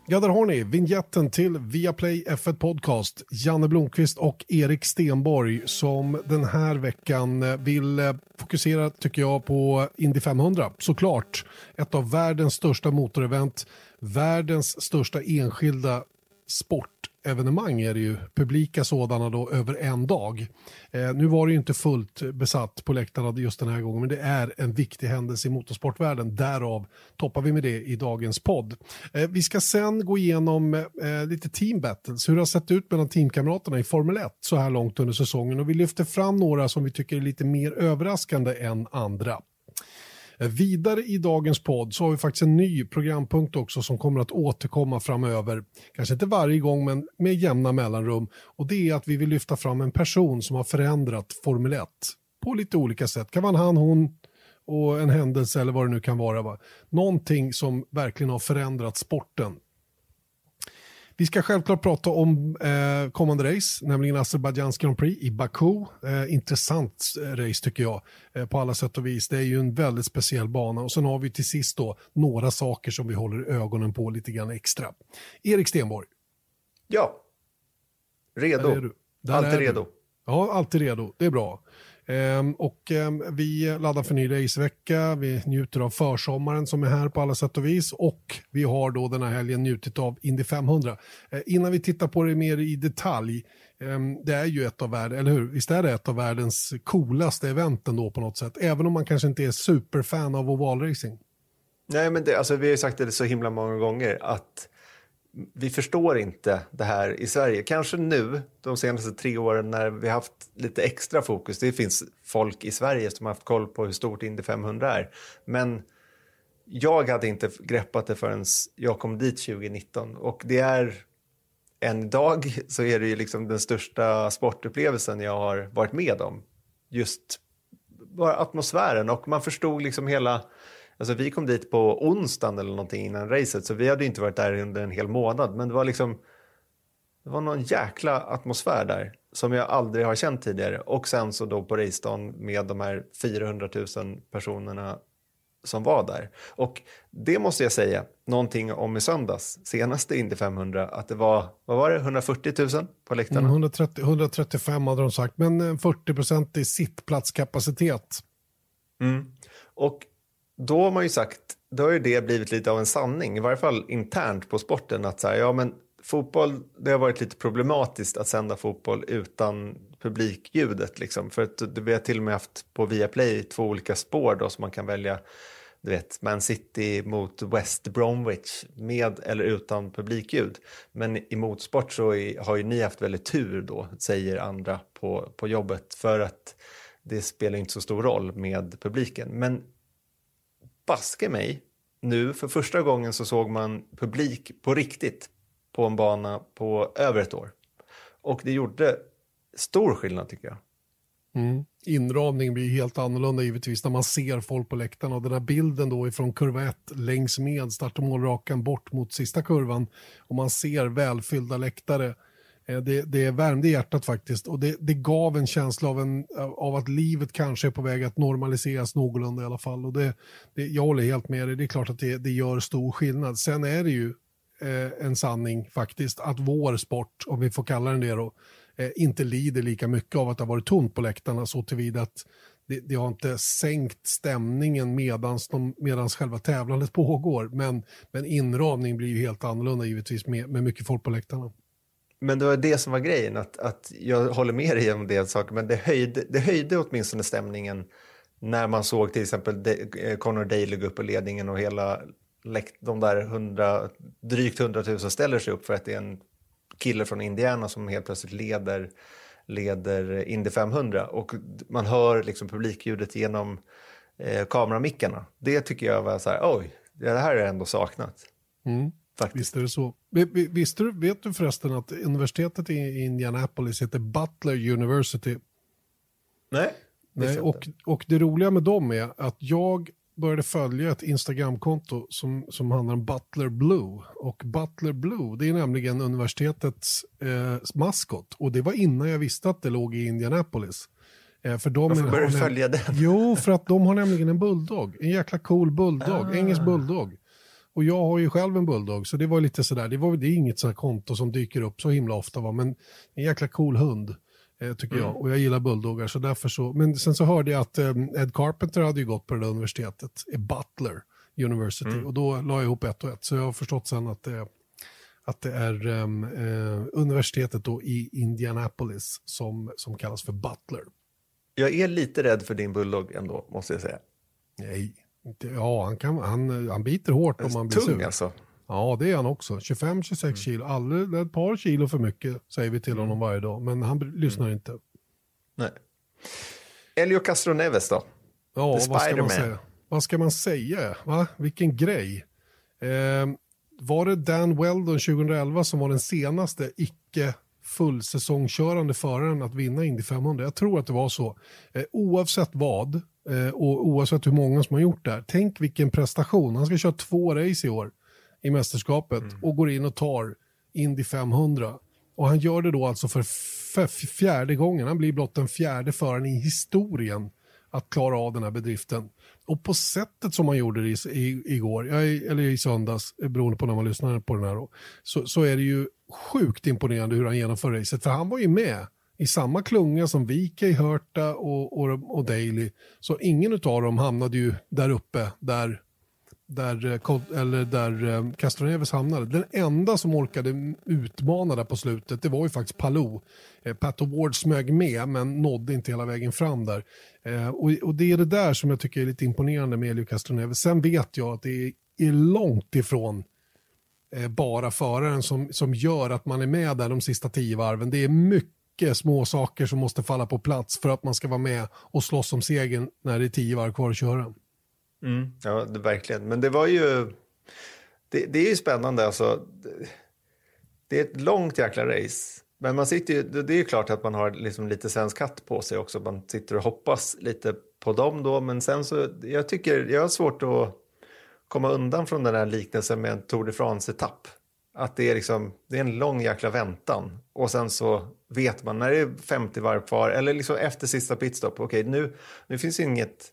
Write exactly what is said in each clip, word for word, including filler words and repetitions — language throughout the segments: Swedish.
Ja, där har ni vignetten till Viaplay F ett Podcast. Janne Blomqvist och Erik Stenborg som den här veckan vill fokusera, tycker jag, på Indy femhundra. Såklart, ett av världens största motorevent, världens största enskilda sportevenemang är det ju, publika sådana då över en dag. Eh, nu var det ju inte fullt besatt på läktarna just den här gången, men det är en viktig händelse i motorsportvärlden. Därav toppar vi med det i dagens podd. Eh, vi ska sen gå igenom eh, lite team battles, hur det har sett ut mellan teamkamraterna i Formel ett så här långt under säsongen, och vi lyfter fram några som vi tycker är lite mer överraskande än andra. Vidare i dagens podd så har vi faktiskt en ny programpunkt också som kommer att återkomma framöver. Kanske inte varje gång, men med jämna mellanrum. Och det är att vi vill lyfta fram en person som har förändrat Formel ett på lite olika sätt. Kan vara han, hon och en händelse eller vad det nu kan vara. Va? Någonting som verkligen har förändrat sporten. Vi ska självklart prata om eh, kommande race, nämligen Azerbaijdjans Grand Prix i Baku. Eh, intressant race tycker jag eh, på alla sätt och vis. Det är ju en väldigt speciell bana. Och sen har vi till sist då några saker som vi håller ögonen på lite grann extra. Erik Stenborg. Ja, redo. Där är du. Där alltid är redo. Du. Ja, alltid redo. Det är bra. Um, och um, vi laddar för ny racevecka, vi njuter av försommaren som är här på alla sätt och vis, och vi har då den här helgen njutit av Indy femhundra. Uh, innan vi tittar på det mer i detalj, um, det är ju ett av världens, eller hur? Visst är det ett av världens coolaste eventen då på något sätt, även om man kanske inte är superfan av ovalracing. Nej, men det, alltså, vi har ju sagt det så himla många gånger att vi förstår inte det här i Sverige. Kanske nu, de senaste tre åren när vi har haft lite extra fokus. Det finns folk i Sverige som har haft koll på hur stort Indy femhundra är. Men jag hade inte greppat det förrän jag kom dit tjugonitton. Och det är en dag så är det ju liksom den största sportupplevelsen jag har varit med om. Just bara atmosfären, och man förstod liksom hela... Alltså vi kom dit på onsdagen eller någonting innan racet, så vi hade inte varit där under en hel månad. Men det var liksom, det var någon jäkla atmosfär där som jag aldrig har känt tidigare. Och sen så då på racedagen med de här fyrahundratusen personerna som var där. Och det måste jag säga någonting om i söndags, senaste Indy femhundra, att det var, vad var det, hundrafyrtiotusen på läktarna? Mm, hundratrettio, hundratre-ttiofem hade de sagt, men fyrtio procent i sittplatskapacitet. Mm. Och då har man ju sagt, då har ju det blivit lite av en sanning, i varje fall internt på sporten, att så här, ja men fotboll, det har varit lite problematiskt att sända fotboll utan publikljudet liksom, för att vi har till och med haft på Viaplay två olika spår då som man kan välja, du vet, Man City mot West Bromwich med eller utan publikljud. Men i motorsport så är, har ju ni haft väldigt tur då, säger andra på, på jobbet, för att det spelar inte så stor roll med publiken. Men baske mig, nu för första gången så såg man publik på riktigt på en bana på över ett år. Och det gjorde stor skillnad tycker jag. Mm. Inramning blir helt annorlunda givetvis när man ser folk på läktarna, och den här bilden då ifrån kurva ett längs med start- och målrakan bort mot sista kurvan, och man ser välfyllda läktare. Det, det värmde hjärtat faktiskt, och det, det gav en känsla av, en, av att livet kanske är på väg att normaliseras någorlunda i alla fall. Och det, det, jag håller helt med dig, det är klart att det, det gör stor skillnad. Sen är det ju eh, en sanning faktiskt att vår sport, om vi får kalla den det då, eh, inte lider lika mycket av att det har varit tomt på läktarna, så tillvida att det, det har inte sänkt stämningen medans, de, medans själva tävlandet pågår. Men, men inramning blir ju helt annorlunda givetvis med, med mycket folk på läktarna. Men det var det som var grejen, att, att jag håller med dig om det saker, men det höjde, det höjde åtminstone stämningen när man såg till exempel de, Conor Daly gå upp på ledningen och hela de där hundra, drygt hundratusen ställer sig upp för att det är en kille från Indiana som helt plötsligt leder, leder Indy femhundra, och man hör liksom publikljudet genom eh, kameramickarna. Det tycker jag var så här, oj, det här är ändå saknat. Mm. Faktiskt. Visst är det så. Visst du, vet du förresten att universitetet i Indianapolis heter Butler University? Nej. Nej och, och det roliga med dem är att jag började följa ett Instagramkonto som, som handlar om Butler Blue. Och Butler Blue, det är nämligen universitetets eh, maskot. Och det var innan jag visste att det låg i Indianapolis. Eh, för de Varför började du följa den? Jo, för att de har nämligen en bulldog. En jäkla cool bulldog. Ah. Engelsk bulldog. Och jag har ju själv en bulldog, så det var lite sådär, det, var, det är inget sådant konto som dyker upp så himla ofta, va? Men en jäkla cool hund eh, tycker mm. jag, och jag gillar bulldoggar, så därför så, men sen så hörde jag att eh, Ed Carpenter hade ju gått på det där universitetet, i Butler University, mm. och då la jag ihop ett och ett, så jag har förstått sen att det, att det är um, eh, universitetet då i Indianapolis som, som kallas för Butler. Jag är lite rädd för din bulldog ändå, måste jag säga. Nej, ja, han, kan, han, han biter hårt om man blir tung, sur. Alltså. Ja, det är han också. tjugofem till tjugosex mm. kilo. Alldeles, ett par kilo för mycket säger vi till mm. honom varje dag. Men han lyssnar mm. inte. Nej. Elio Castro Neves då? Ja, vad ska man säga? Vad ska man säga? Va? Vilken grej. Eh, var det Dan Weldon tjugoelva som var den senaste icke fullsäsongkörande föraren att vinna Indy femhundra? Jag tror att det var så. Eh, oavsett vad eh, och oavsett hur många som har gjort det här. Tänk vilken prestation. Han ska köra två race i år i mästerskapet mm. och går in och tar Indy femhundra. Och han gör det då alltså för f- fjärde gången. Han blir blott den fjärde föraren i historien att klara av den här bedriften. Och på sättet som man gjorde det i, i, igår, eller i söndags, beroende på när man lyssnar på den här, då, så, så är det ju sjukt imponerande hur han genomför racet. För han var ju med i samma klunga som V K, Hurta och, och, och Daly. Så ingen av dem hamnade ju där uppe, där där, eller där Castro Neves hamnade. Den enda som orkade utmana där på slutet, det var ju faktiskt Palou. Eh, Pat O'Ward smög med, men nådde inte hela vägen fram där. Eh, och, och det är det där som jag tycker är lite imponerande med Elio Castro Neves. Sen vet jag att det är, är långt ifrån eh, bara föraren som, som gör att man är med där de sista tio varven. Det är mycket små saker som måste falla på plats för att man ska vara med och slåss om segern när det är tio varv kvar att köra. Mm, ja, det, verkligen. Men det var ju det, det är ju spännande alltså. Det, det är ett långt jäkla race. Men man sitter ju, det är ju klart att man har liksom lite svensk hatt på sig också. Man sitter och hoppas lite på dem då. Men sen så, jag tycker, jag har svårt att komma undan från den här liknelsen med en Tour de France-etapp. Att det är liksom, det är en lång jäkla väntan. Och sen så vet man när det är femtio varv kvar. Eller liksom efter sista pitstop. Okej, nu, nu finns inget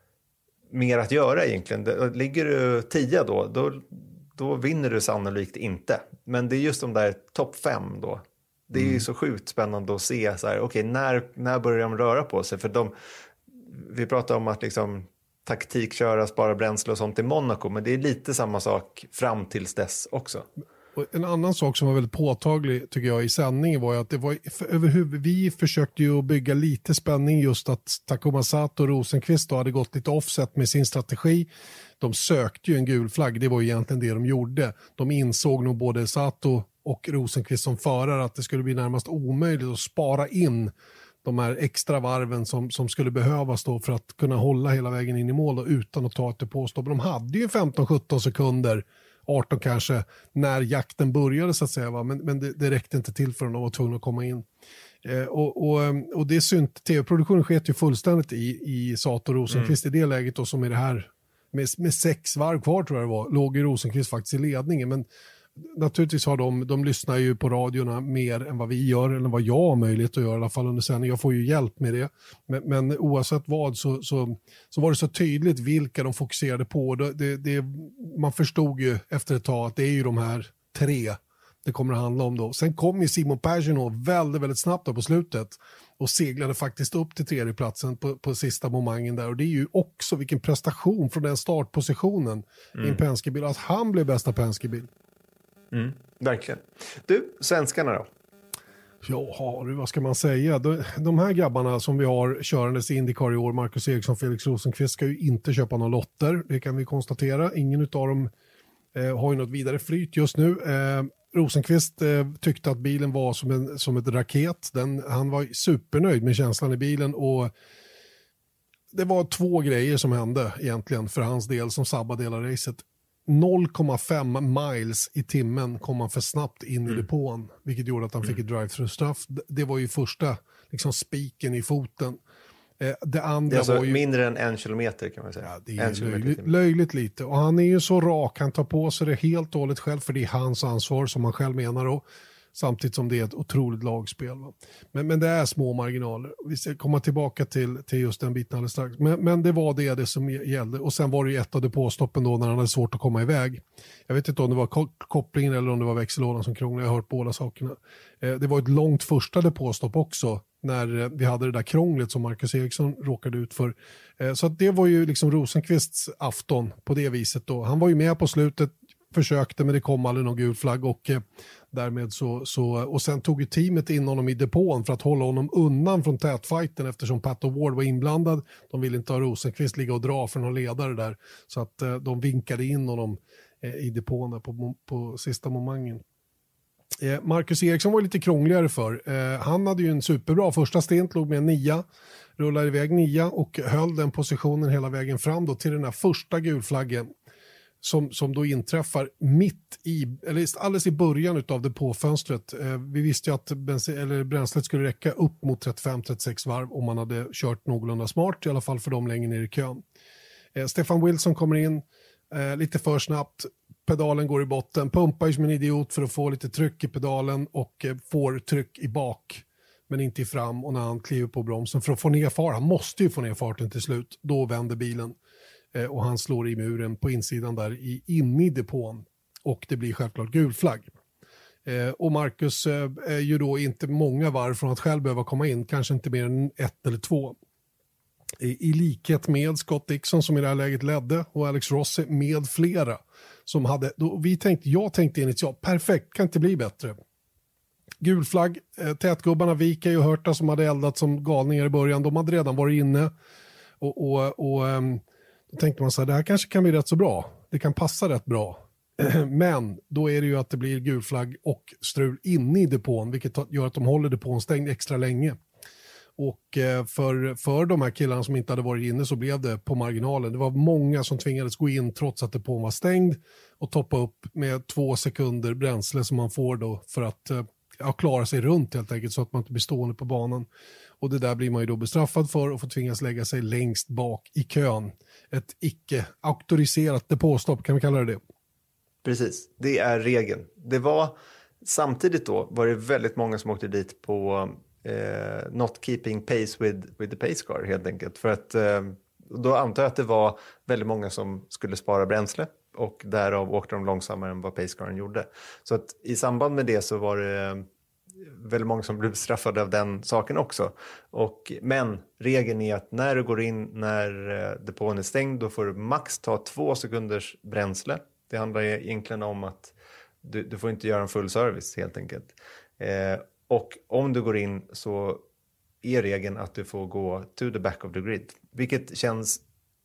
mer att göra egentligen. Ligger du tio då, då, då vinner du sannolikt inte. Men det är just de där topp fem då. Det är mm. ju så sjukt spännande att se så här, okej, när, när börjar de röra på sig? För de, vi pratar om att liksom taktikköra, spara bränsle och sånt i Monaco, men det är lite samma sak fram tills dess också. Och en annan sak som var väldigt påtaglig tycker jag i sändningen var ju att det var överhuvud, vi försökte ju bygga lite spänning just att Takuma Sato och Rosenqvist då hade gått lite offset med sin strategi. De sökte ju en gul flagg, det var ju egentligen det de gjorde. De insåg nog både Sato och Rosenqvist som förare att det skulle bli närmast omöjligt att spara in de här extra varven som, som skulle behövas då för att kunna hålla hela vägen in i mål då, utan att ta ett depåstopp. De hade ju femton sjutton sekunder, arton kanske, när jakten började så att säga. Va? Men, men det, det räckte inte till för att de var tvungna att komma in. Eh, och, och, och det är synd, tv-produktionen sket ju fullständigt i, i Sato och Rosenqvist mm. i det läget då, som är det här med, med sex varv kvar tror jag det var, låg ju Rosenqvist faktiskt i ledningen. Men naturligtvis har de, de lyssnar ju på radiorna mer än vad vi gör, eller vad jag har möjlighet att göra i alla fall under sändning. Jag får ju hjälp med det. Men, men oavsett vad så, så, så var det så tydligt vilka de fokuserade på. Det, det, det, man förstod ju efter ett tag att det är ju de här tre det kommer att handla om då. Sen kom ju Simon Pagenaud väldigt, väldigt snabbt då på slutet och seglade faktiskt upp till tredjeplatsen på, på sista momangen där. Och det är ju också vilken prestation från den startpositionen mm. i en Penske-bil. Att han blev bästa Penske-bil. Mm, verkligen. Du, svenskarna då? Ja, vad ska man säga? De, de här grabbarna som vi har körandes i IndyCar i år, Marcus Eriksson, Felix Rosenqvist, ska ju inte köpa några lotter. Det kan vi konstatera. Ingen av dem eh, har ju något vidare flyt just nu. Eh, Rosenqvist eh, tyckte att bilen var som, en, som ett raket. Den, han var supernöjd med känslan i bilen och det var två grejer som hände egentligen för hans del som sabbade hela racet. noll komma fem miles i timmen kom han för snabbt in mm. i depån, vilket gjorde att han fick ett drive-through-straff. Det var ju första liksom, spiken i foten. Eh, det andra det är alltså var ju mindre än en kilometer kan man säga. Ja, det är löjligt, löjligt lite. Och han är ju så rak, han tar på sig det helt och hållet själv, för det är hans ansvar som han själv menar. Och Samtidigt som det är ett otroligt lagspel. Va? Men, men det är små marginaler. Vi ska komma tillbaka till, till just den biten alldeles strax. Men, men det var det, det som gällde. Och sen var det ju ett av depåstoppen då när han hade svårt att komma iväg. Jag vet inte om det var kopplingen eller om det var växellådan som krånglade. Jag har hört båda sakerna. Eh, det var ett långt första depåstopp också. När eh, vi hade det där krånglet som Marcus Eriksson råkade ut för. Eh, så att det var ju liksom Rosenqvists afton på det viset då. Han var ju med på slutet. Försökte, men det kom aldrig någon gul flagg och eh, därmed så, så och sen tog ju teamet in honom i depån för att hålla honom undan från tätfighten eftersom Pat O'Ward var inblandad. De ville inte ha Rosenqvist ligga och dra för någon ledare där så att eh, de vinkade in honom eh, i depån där på, på sista momangen. Eh, Marcus Eriksson var lite krångligare för. Eh, han hade ju en superbra första stint, låg med en nia, rullade iväg nia och höll den positionen hela vägen fram då till den här första gulflaggen. Som, som då inträffar mitt i, eller alldeles i början av depåfönstret. Eh, vi visste ju att bensin, eller bränslet skulle räcka upp mot trettiofem till trettiosex varv om man hade kört någorlunda smart, i alla fall för dem längre ner i kön. Eh, Stefan Wilson kommer in eh, lite för snabbt, pedalen går i botten, pumpar ju som en idiot för att få lite tryck i pedalen och eh, får tryck i bak men inte i fram, och när han kliver på bromsen för att få ner fart, han måste ju få ner farten till slut, då vänder bilen. Och han slår i muren på insidan där i, in i depån. Och det blir självklart gul flagg. Eh, och Marcus eh, är ju då inte många varv från att själv behöva komma in. Kanske inte mer än ett eller två. I, i likhet med Scott Dixon som i det här läget ledde. Och Alex Rossi med flera. Som hade, då, vi tänkte, jag tänkte initialt, perfekt, kan inte bli bättre. Gul flagg, eh, tätgubbarna Vika och Hörta som hade eldat som galningar i början. De hade redan varit inne. Och... och, och ehm, då tänkte man så här, det här kanske kan bli rätt så bra. Det kan passa rätt bra. Men då är det ju att det blir gul flagg och strul inne i depån, vilket gör att de håller depån stängd extra länge. Och för, för de här killarna som inte hade varit inne så blev det på marginalen. Det var många som tvingades gå in trots att depån var stängd och toppa upp med två sekunder bränsle som man får då för att ja, klara sig runt helt enkelt så att man inte blir stående på banan. Och det där blir man ju då bestraffad för och får tvingas lägga sig längst bak i kön. Ett icke-auktoriserat depåstopp, kan vi kalla det det? Precis, det är regeln. Det var, samtidigt då var det väldigt många som åkte dit på eh, not keeping pace with, with the pace car helt enkelt. För att eh, då antar jag att det var väldigt många som skulle spara bränsle. Och därav åkte de långsammare än vad pacecaren gjorde. Så att i samband med det så var det väldigt många som blev straffade av den saken också. Och, men regeln är att när du går in när depån är stängd, då får du max ta två sekunders bränsle. Det handlar egentligen om att du, du får inte göra en full service helt enkelt. Eh, och om du går in så är regeln att du får gå to the back of the grid. Vilket känns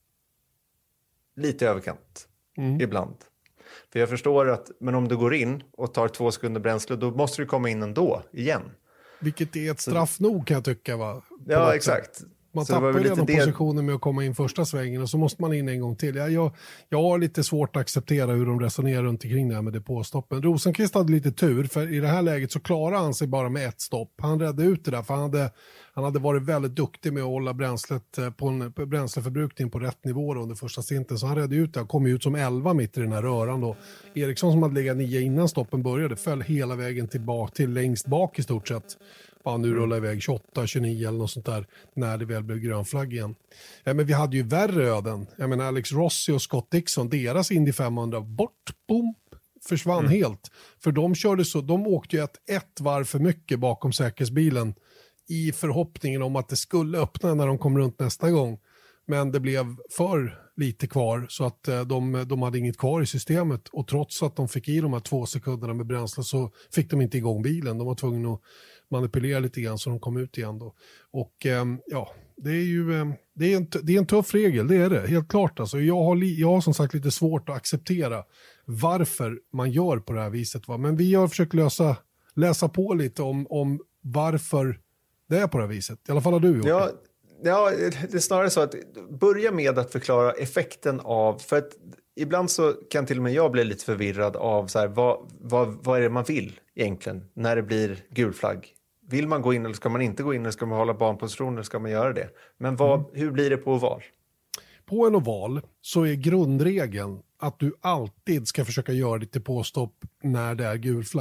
lite överkant. Mm. Ibland. För jag förstår att, men om du går in och tar två sekunder bränsle, då måste du komma in ändå, igen. Vilket är ett straff så, nog kan jag tycka, va? På ja, exakt. Man så tappar redan det... positionen med att komma in första svängen och så måste man in en gång till. Jag, jag, jag har lite svårt att acceptera hur de resonerar runt omkring det här med depåstoppen. Rosenqvist hade lite tur, för i det här läget så klarade han sig bara med ett stopp. Han räddade ut det där, för han hade, han hade varit väldigt duktig med att hålla bränslet på en på bränsleförbrukning på rätt nivå under första stinten. Så han räddade ut det och kom ut som elva mitt i den här röran då. Eriksson som hade legat nio innan stoppen började föll hela vägen tillbaka till längst bak i stort sett. Ja, nu rullar iväg tjugoåtta, tjugonio eller något sånt där när det väl blev grön flagg igen. Ja, men vi hade ju värre öden. Jag menar Alex Rossi och Scott Dixon, deras Indy femhundra, bort, boom, försvann mm. helt. För de körde så, de åkte ju ett, ett varv för mycket bakom säkerhetsbilen i förhoppningen om att det skulle öppna när de kom runt nästa gång. Men det blev för lite kvar så att de, de hade inget kvar i systemet. Och trots att de fick i de här två sekunderna med bränsle så fick de inte igång bilen. De var tvungna att manipulera lite grann så de kom ut igen då. Och ja, det är ju det är en, det är en tuff regel, det är det. Helt klart alltså. Jag har, jag har som sagt lite svårt att acceptera varför man gör på det här viset. Va? Men vi har försökt lösa, läsa på lite om, om varför det är på det här viset. I alla fall har du gjort ja. det. Ja, det är snarare så att börja med att förklara effekten av, för att ibland så kan till och med jag bli lite förvirrad av så här, vad, vad, vad är det man vill egentligen när det blir gul flagg? Vill man gå in eller ska man inte gå in eller ska man hålla banposition eller ska man göra det? Men vad, mm. hur blir det på oval? På en oval så är grundregeln att du alltid ska försöka göra ditt depåstopp när det är gul flagg.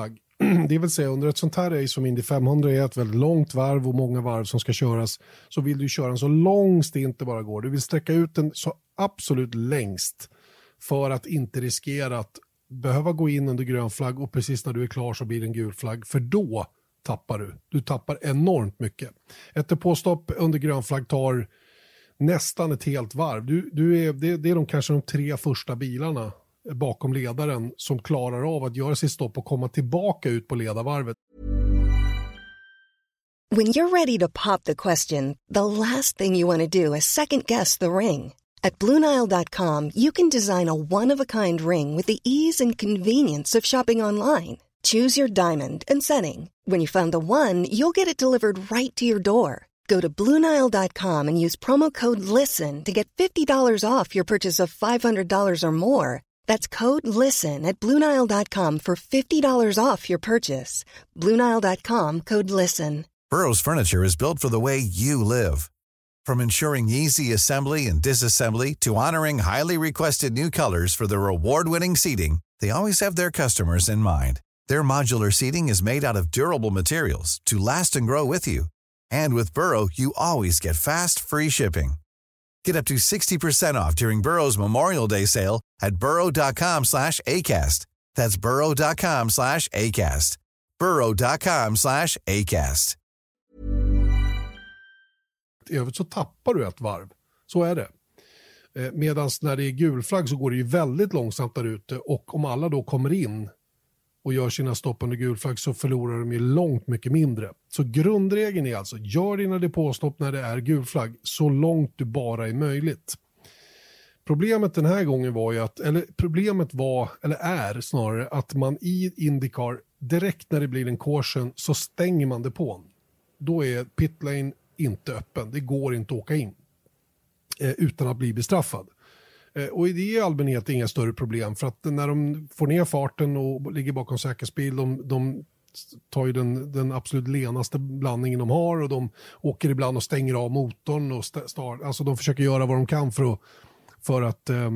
det vill säga under ett sånt här race som Indy femhundra är ett väldigt långt varv och många varv som ska köras, så vill du köra en så lång stint det bara går. Du vill sträcka ut den så absolut längst för att inte riskera att behöva gå in under grön flagg och precis när du är klar så blir det en gul flagg, för då tappar du. Du tappar enormt mycket. Ett depåstopp under grön flagg tar nästan ett helt varv. Du, du är, det, det är de kanske de tre första bilarna bakom ledaren som klarar av att göra sitt stopp och komma tillbaka ut på ledarvarvet. When you're ready to pop the question, the last thing you want to do is second guess the ring. At Blue Nile dot com, you can design a one-of-a-kind ring with the ease and convenience of shopping online. Choose your diamond and setting. When you find the one, you'll get it delivered right to your door. Go to Blue Nile dot com and use promo code LISTEN to get fifty dollars off your purchase of five hundred dollars or more. That's code LISTEN at Blue Nile dot com for fifty dollars off your purchase. Blue Nile dot com, code LISTEN. Burrow's furniture is built for the way you live. From ensuring easy assembly and disassembly to honoring highly requested new colors for their award-winning seating, they always have their customers in mind. Their modular seating is made out of durable materials to last and grow with you. And with Burrow, you always get fast, free shipping. Get up to sixty percent off during Burrow's Memorial Day sale at burrow dot com slash acast. That's burrow dot com slash acast. burrow dot com slash acast. I övrigt så tappar du ett varv. Så är det. Medan när det är gul flagg så går det ju väldigt långsamt där ute, och om alla då kommer in och gör sina stopp under gul flagg så förlorar de ju långt mycket mindre. Så grundregeln är alltså, gör dina depåstopp när det är gul flagg så långt du bara är möjligt. Problemet den här gången var ju att, eller problemet var, eller är snarare, att man i IndyCar direkt när det blir en caution så stänger man depån. Då är pitlane inte öppen, det går inte att åka in eh, utan att bli bestraffad. Eh, och det är i allmänhet inga större problem, för att när de får ner farten och ligger bakom säkerhetsbil, de, de tar ju den, den absolut lenaste blandningen de har, och de åker ibland och stänger av motorn och start, alltså de försöker göra vad de kan för att för att eh,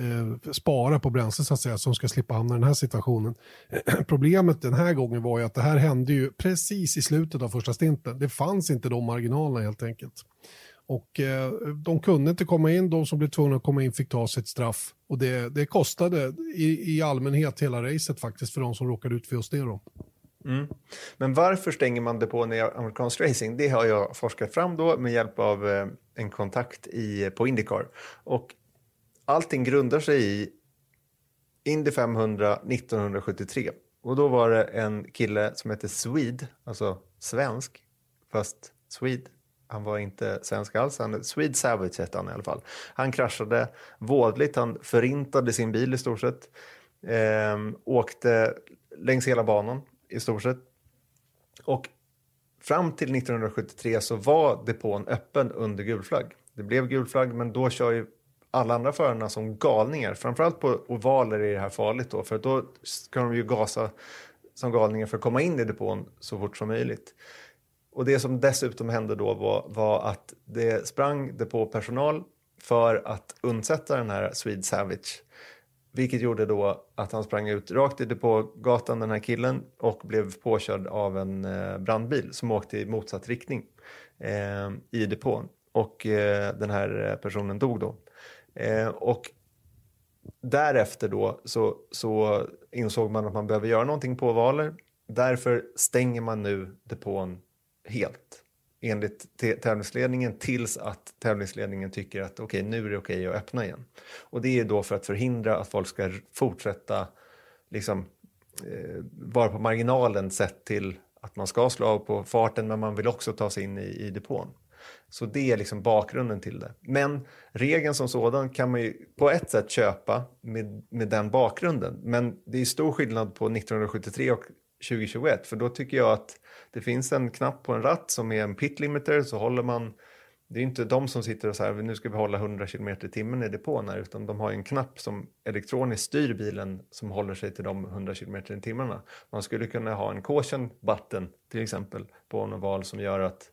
spara på bränsle så att säga, som ska slippa hamna i den här situationen. Problemet den här gången var ju att det här hände ju precis i slutet av första stinten. Det fanns inte de marginalerna helt enkelt. Och eh, de kunde inte komma in, de som blev tvungna att komma in fick ta sitt straff. Och det, det kostade i, i allmänhet hela racet faktiskt för de som råkade ut för just det då. Mm. Men varför stänger man depån i amerikansk racing? Det har jag forskat fram då med hjälp av eh, en kontakt i, på IndyCar. Och allting grundar sig i Indy femhundra nittonhundrasjuttiotre. Och då var det en kille som hette Swede, alltså svensk, fast Swede. Han var inte svensk alls, han, Swede Savage hette han i alla fall. Han kraschade vådligt, han förintade sin bil i stort sett. Eh, åkte längs hela banan i stort sett. Och fram till nittonhundrasjuttiotre så var depån öppen under gul flagg. Det blev gul flagg, men då kör ju alla andra förarna som galningar. Framförallt på ovaler är det här farligt då. För då ska de ju gasa som galningar för att komma in i depån så fort som möjligt. Och det som dessutom hände då var, var att det sprang depåpersonal för att undsätta den här Swede Savage. Vilket gjorde då att han sprang ut rakt i depågatan, den här killen, och blev påkörd av en brandbil som åkte i motsatt riktning eh, i depån. Och eh, den här personen dog då. Eh, och därefter då så, så insåg man att man behöver göra någonting på ovaler. Därför stänger man nu depån helt enligt t- tävlingsledningen tills att tävlingsledningen tycker att okej, okay, nu är det okej okay att öppna igen. Och det är då för att förhindra att folk ska fortsätta liksom eh, vara på marginalen sett till att man ska slå av på farten, men man vill också ta sig in i, i depån. Så det är liksom bakgrunden till det. Men regeln som sådan kan man ju på ett sätt köpa med, med den bakgrunden. Men det är stor skillnad på nittonhundrasjuttiotre och tjugohundratjugoett. För då tycker jag att det finns en knapp på en ratt som är en pit limiter. Så håller man, det är inte de som sitter och så här, nu ska vi hålla hundra kilometer i timmen i depån här. Utan de har en knapp som elektroniskt styr bilen som håller sig till de hundra kilometer i timmarna. Man skulle kunna ha en caution button till exempel på en oval som gör att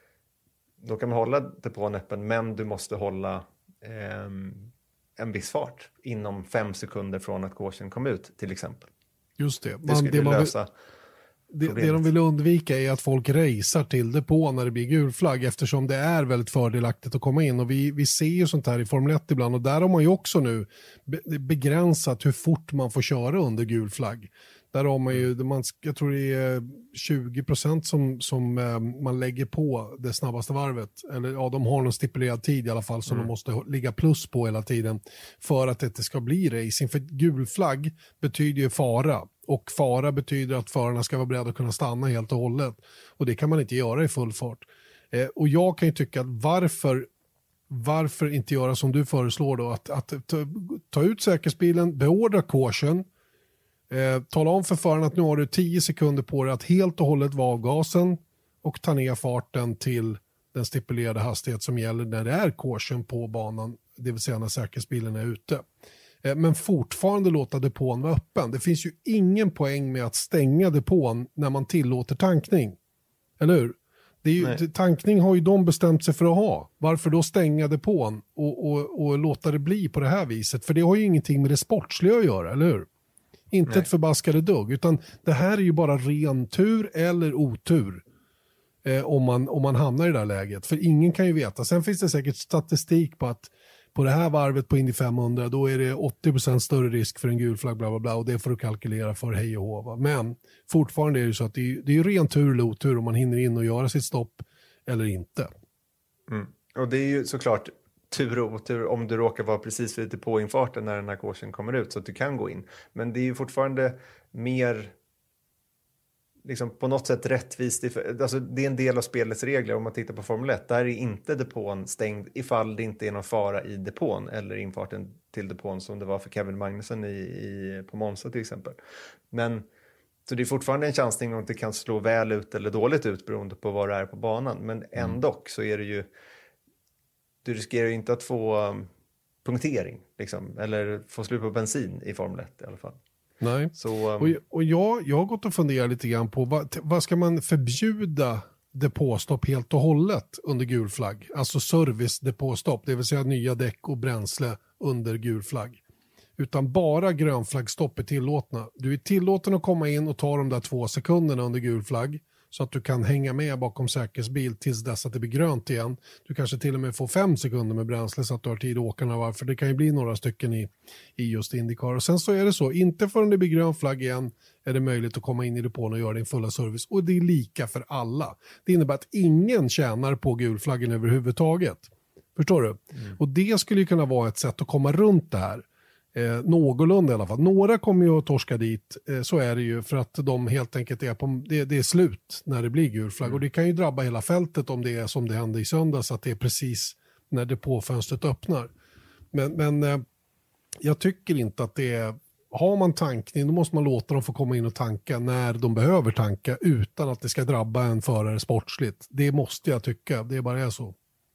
då kan man hålla depån öppen, men du måste hålla eh, en viss fart inom fem sekunder från att caution kom ut till exempel. Just det. Man, det skulle det man lösa det, det de vill undvika är att folk racear till det på när det blir gul flagg, eftersom det är väldigt fördelaktigt att komma in. Och vi, vi ser ju sånt här i Formel ett ibland, och där har man ju också nu be, begränsat hur fort man får köra under gul flagg. Där har man ju, man, jag tror det är tjugo procent som, som eh, man lägger på det snabbaste varvet. Eller ja, de har någon stipulerad tid i alla fall som mm. de måste ligga plus på hela tiden för att det inte ska bli racing. För gul flagg betyder ju fara. Och fara betyder att förarna ska vara beredda att kunna stanna helt och hållet. Och det kan man inte göra i full fart. Eh, och jag kan ju tycka att varför, varför inte göra som du föreslår då? Att, att ta, ta ut säkerhetsbilen, beordra caution. Eh, tala om för föraren att nu har du tio sekunder på dig att helt och hållet vara av gasen och ta ner farten till den stipulerade hastighet som gäller när det är caution på banan, det vill säga när säkerhetsbilen är ute. Eh, men fortfarande låta depån vara öppen. Det finns ju ingen poäng med att stänga depån när man tillåter tankning. Eller hur? Det är ju, tankning har ju de bestämt sig för att ha. Varför då stänga depån och, och, och låta det bli på det här viset? För det har ju ingenting med det sportsliga att göra, eller hur? Inte Nej. Ett förbaskade dugg, utan det här är ju bara ren tur eller otur eh, om, man, om man hamnar i det här läget. För ingen kan ju veta. Sen finns det säkert statistik på att på det här varvet på Indy femhundra då är det åttio procent större risk för en gul flagg, bla bla bla, och det får du kalkylera för hej och hova. Men fortfarande är det så att det är, det är ju ren tur eller otur om man hinner in och göra sitt stopp eller inte. Mm. Och det är ju såklart tur och otur om du råkar vara precis vid depåinfarten när den här kursen kommer ut så att du kan gå in. Men det är ju fortfarande mer liksom på något sätt rättvist. Alltså det är en del av spelets regler om man tittar på Formel ett. Där är inte depån stängd ifall det inte är någon fara i depån eller infarten till depån som det var för Kevin Magnussen i, i, på Monza till exempel. Men så det är fortfarande en chansning om det kan slå väl ut eller dåligt ut beroende på vad det är på banan. Men ändå så är det ju du riskerar ju inte att få um, punktering liksom, eller få slut på bensin i Formel ett i alla fall. Nej, så, um... och, och jag, jag har gått och funderat lite grann på vad, vad ska man förbjuda depåstopp helt och hållet under gul flagg? Alltså service depåstopp, det vill säga nya däck och bränsle under gul flagg. Utan bara grönflaggstopp är tillåtna. Du är tillåten att komma in och ta de där två sekunderna under gul flagg så att du kan hänga med bakom säkerhetsbil tills dess att det blir grönt igen. Du kanske till och med får fem sekunder med bränsle så att du har tid att åka några varv, för det kan ju bli några stycken i, i just IndyCar. Och sen så är det så, inte förrän det blir grön flagg igen är det möjligt att komma in i depån och göra din fulla service. Och det är lika för alla. Det innebär att ingen tjänar på gulflaggen överhuvudtaget. Förstår du? Mm. Och det skulle ju kunna vara ett sätt att komma runt det här. Eh, någorlunda i alla fall. Några kommer ju att torska dit, eh, så är det ju, för att de helt enkelt är på, det, det är slut när det blir gul flagg. Mm. Och det kan ju drabba hela fältet om det är som det hände i söndags, att det är precis när depåfönstret öppnar. Men, men eh, jag tycker inte att det är, har man tankning då måste man låta dem få komma in och tanka när de behöver tanka utan att det ska drabba en förare sportsligt. Det måste jag tycka, det är bara är så.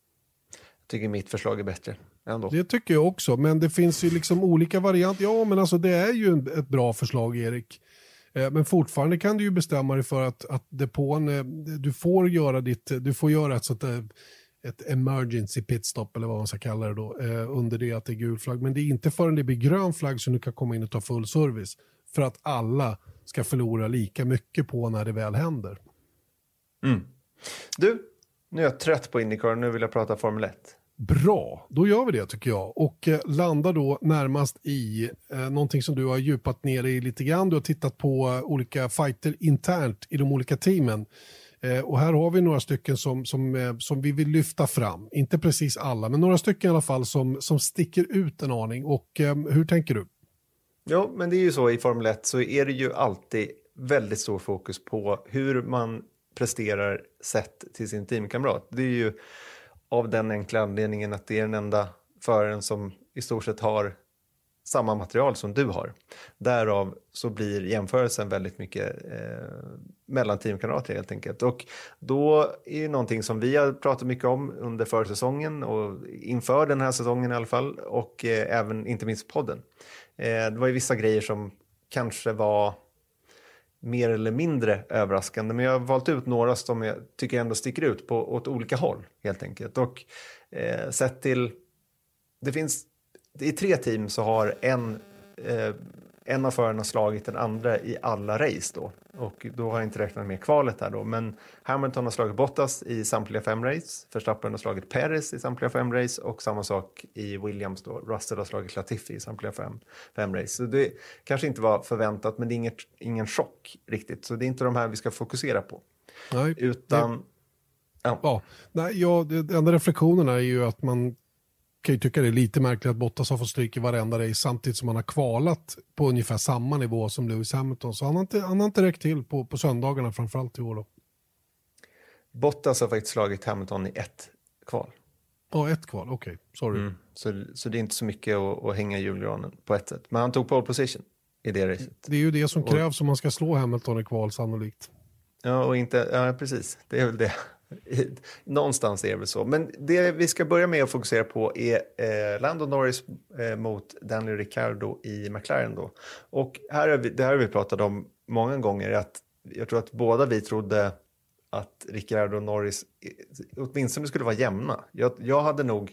Jag tycker mitt förslag är bättre. Ändå. Det tycker jag också, men det finns ju liksom olika varianter. Ja, men alltså det är ju ett bra förslag, Erik. Eh, men fortfarande kan du ju bestämma dig för att, att depån, eh, du får göra ditt, du får göra ett sånt där, ett emergency pitstop eller vad man ska kalla det då, eh, under det att det är gul flagg. Men det är inte förrän det blir grön flagg som du kan komma in och ta full service. För att alla ska förlora lika mycket på när det väl händer. Mm. Du, nu är jag trött på IndyCar, nu vill jag prata Formel ett. Bra, då gör vi det tycker jag. Och eh, landar då närmast i eh, någonting som du har djupat ner i lite grann. Du har tittat på eh, olika fighter internt i de olika teamen. Eh, och här har vi några stycken som, som, eh, som vi vill lyfta fram. Inte precis alla, men några stycken i alla fall som, som sticker ut en aning. Och eh, hur tänker du? Ja, men det är ju så i Formel ett så är det ju alltid väldigt stor fokus på hur man presterar sett till sin teamkamrat. Det är ju av den enkla anledningen att det är den enda föraren som i stort sett har samma material som du har. Därav så blir jämförelsen väldigt mycket eh, mellan teamkamrater helt enkelt. Och då är det någonting som vi har pratat mycket om under försäsongen och inför den här säsongen i alla fall. Och eh, även inte minst podden. Eh, det var ju vissa grejer som kanske var mer eller mindre överraskande, men jag har valt ut några som jag tycker ändå sticker ut på åt olika håll helt enkelt. Och eh, sett till, det finns i tre team så har en, eh, en av förarna slagit den andra i alla race då. Och då har jag inte räknat med kvalet här då. Men Hamilton har slagit Bottas i samtliga fem race. Verstappen har slagit Perez i samtliga fem race. Och samma sak i Williams då. Russell har slagit Latifi i samtliga fem, fem race. Så det kanske inte var förväntat, men det är inget, ingen chock riktigt. Så det är inte de här vi ska fokusera på. Nej. Utan... Det... Ja. Ja. Nej, ja, det enda reflektionerna är ju att man kan ju tycka det är lite märkligt att Bottas har fått stryk i varenda race samtidigt som han har kvalat på ungefär samma nivå som Lewis Hamilton. Så han har inte, han har inte räckt till på, på söndagarna framförallt i år då. Bottas har faktiskt slagit Hamilton i ett kval. Ja, ett kval, okej. Okay. Sorry. Mm. Så, så det är inte så mycket att, att hänga i julgranen på ett sätt. Men han tog pole position i det racet. Det är ju det som krävs och, om man ska slå Hamilton i kval sannolikt. Ja, och inte, ja, precis. Det är väl det. Någonstans är det väl så. Men det vi ska börja med att fokusera på är eh, Lando Norris eh, mot Daniel Ricciardo i McLaren då. Och här har vi, det här har vi pratat om många gånger. Att jag tror att båda vi trodde att Ricciardo och Norris åtminstone skulle vara jämna. Jag, jag hade nog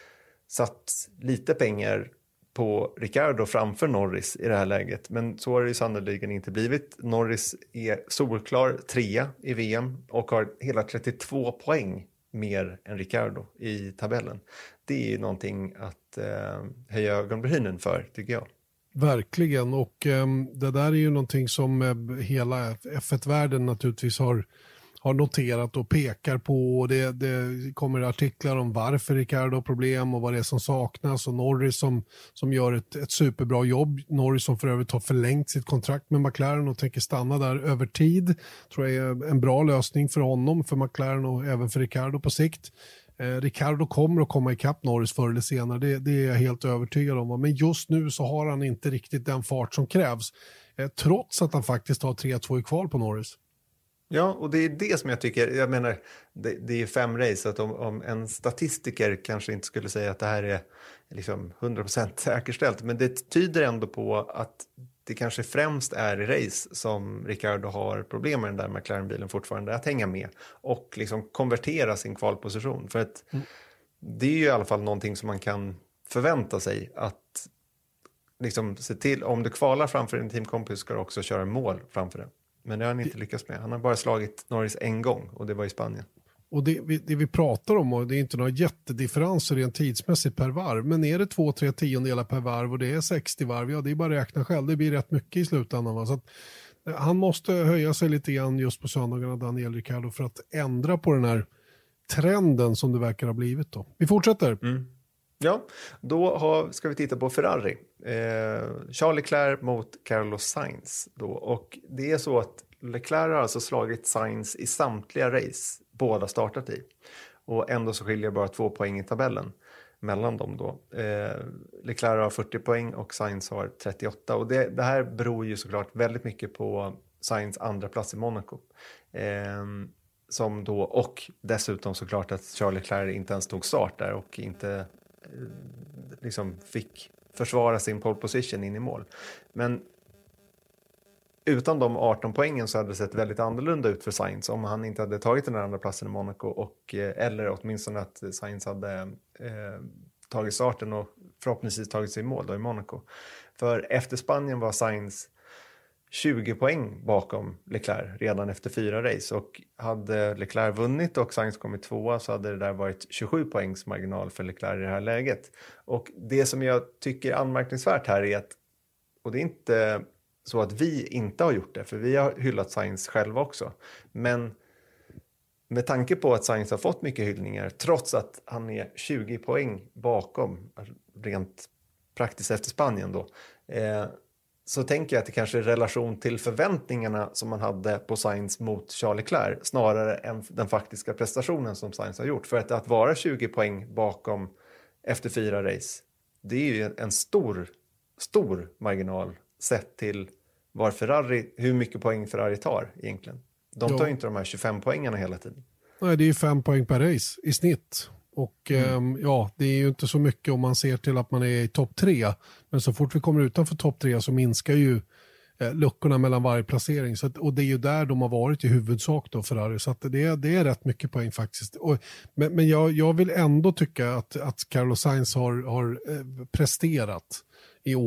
satt lite pengar på Ricciardo framför Norris i det här läget. Men så har det ju sannolikt inte blivit. Norris är solklar trea i V M och har hela trettiotvå poäng mer än Ricciardo i tabellen. Det är ju någonting att eh, höja ögonbrynen för, tycker jag. Verkligen, och eh, det där är ju någonting som eh, hela F ett-världen naturligtvis har har noterat och pekar på, och det, det kommer artiklar om varför Ricciardo har problem och vad det är som saknas, och Norris som, som gör ett, ett superbra jobb. Norris som för övrigt har förlängt sitt kontrakt med McLaren och tänker stanna där över tid, tror jag är en bra lösning för honom, för McLaren och även för Ricciardo på sikt. Eh, Ricciardo kommer att komma ikapp Norris förr eller senare, det, det är jag helt övertygad om, men just nu så har han inte riktigt den fart som krävs, eh, trots att han faktiskt har tre två i kval på Norris. Ja, och det är det som jag tycker, jag menar, det, det är fem race, så att om, om en statistiker kanske inte skulle säga att det här är liksom hundra procent säkerställt, men det tyder ändå på att det kanske främst är i race som Ricciardo har problem med den där McLaren-bilen fortfarande, att hänga med och liksom konvertera sin kvalposition. För att mm. det är ju i alla fall någonting som man kan förvänta sig, att liksom se till, om du kvalar framför en teamkompis ska du också köra mål framför den. Men det har han inte lyckats med. Han har bara slagit Norris en gång och det var i Spanien. Och det vi, det vi pratar om, och det är inte några jättedifferenser rent tidsmässigt per varv, men är det två tre tiondelar per varv och det är sextio varv, ja det är bara att räkna själv. Det blir rätt mycket i slutändan. Va? Så att, eh, han måste höja sig lite grann just på söndagarna, Daniel Ricciardo, för att ändra på den här trenden som det verkar ha blivit då. Vi fortsätter. Mm. Ja, då har, ska vi titta på Ferrari. Eh, Charles Leclerc mot Carlos Sainz då. Och det är så att Leclerc har alltså slagit Sainz i samtliga race båda startat i. Och ändå så skiljer bara två poäng i tabellen mellan dem då. Eh, Leclerc har fyrtio poäng och Sainz har trettioåtta. Och det, det här beror ju såklart väldigt mycket på Sainz andra plats i Monaco. Eh, som då, och dessutom såklart att Charles Leclerc inte ens tog start där och inte liksom fick försvara sin pole position in i mål. Men utan de arton poängen så hade det sett väldigt annorlunda ut för Sainz om han inte hade tagit den andra platsen i Monaco, och, eller åtminstone att Sainz hade eh, tagit starten och förhoppningsvis tagit sig i mål då i Monaco. För efter Spanien var Sainz tjugo poäng bakom Leclerc redan efter fyra race, och hade Leclerc vunnit och Sainz kommit tvåa så hade det där varit tjugosju poängs marginal för Leclerc i det här läget. Och det som jag tycker är anmärkningsvärt här är att, och det är inte så att vi inte har gjort det, för vi har hyllat Sainz själva också, men med tanke på att Sainz har fått mycket hyllningar trots att han är tjugo poäng bakom rent praktiskt efter Spanien då, eh, så tänker jag att det kanske är relation till förväntningarna som man hade på Sainz mot Charles Leclerc snarare än den faktiska prestationen som Sainz har gjort. För att, att vara tjugo poäng bakom efter fyra race, det är ju en stor, stor marginal sett till var Ferrari, hur mycket poäng Ferrari tar egentligen. De tar ju inte de här tjugofem poängarna hela tiden. Nej, det är ju fem poäng per race i snitt. Och mm. eh, ja, det är ju inte så mycket om man ser till att man är i topp tre. Men så fort vi kommer utanför topp tre så minskar ju eh, luckorna mellan varje placering. Så att, och det är ju där de har varit i huvudsak då, Ferrari. Så att det, det är rätt mycket poäng faktiskt. Och, men men jag, jag vill ändå tycka att, att Carlos Sainz har, har eh, presterat i år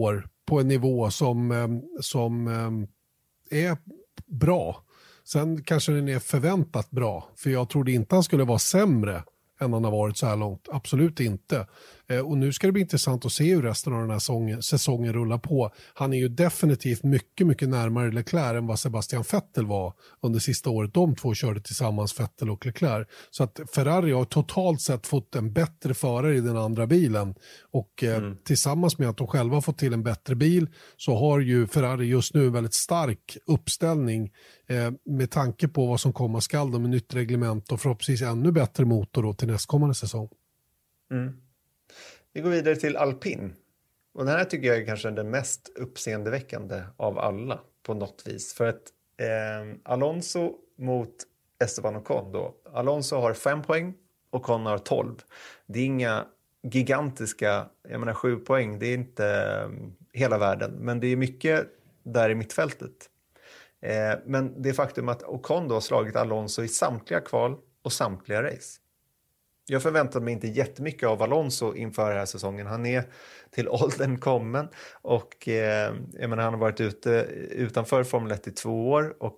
på en nivå som, eh, som eh, är bra. Sen kanske den är förväntat bra, för jag trodde inte han skulle vara sämre än han har varit så här långt. Absolut inte. Eh, och nu ska det bli intressant att se hur resten av den här säsongen, säsongen rullar på. Han är ju definitivt mycket, mycket närmare Leclerc än vad Sebastian Vettel var under sista året. De två körde tillsammans, Vettel och Leclerc. Så att Ferrari har totalt sett fått en bättre förare i den andra bilen. Och eh, mm. tillsammans med att de själva har fått till en bättre bil, så har ju Ferrari just nu en väldigt stark uppställning eh, med tanke på vad som komma skall med nytt reglement och förhoppningsvis ännu bättre motor då till nästkommande säsong. Mm. Vi går vidare till Alpin. Och den här tycker jag är kanske den mest uppseendeväckande av alla på något vis. För att eh, Alonso mot Esteban Ocon då. Alonso har fem poäng och Ocon har tolv. Det är inga gigantiska, jag menar sju poäng, det är inte eh, hela världen. Men det är mycket där i mittfältet. Eh, men det faktum att Ocon då har slagit Alonso i samtliga kval och samtliga race. Jag förväntar mig inte jättemycket av Alonso inför den här säsongen. Han är till åldern kommen och eh, jag menar, han har varit ute utanför Formel ett i två år. Och,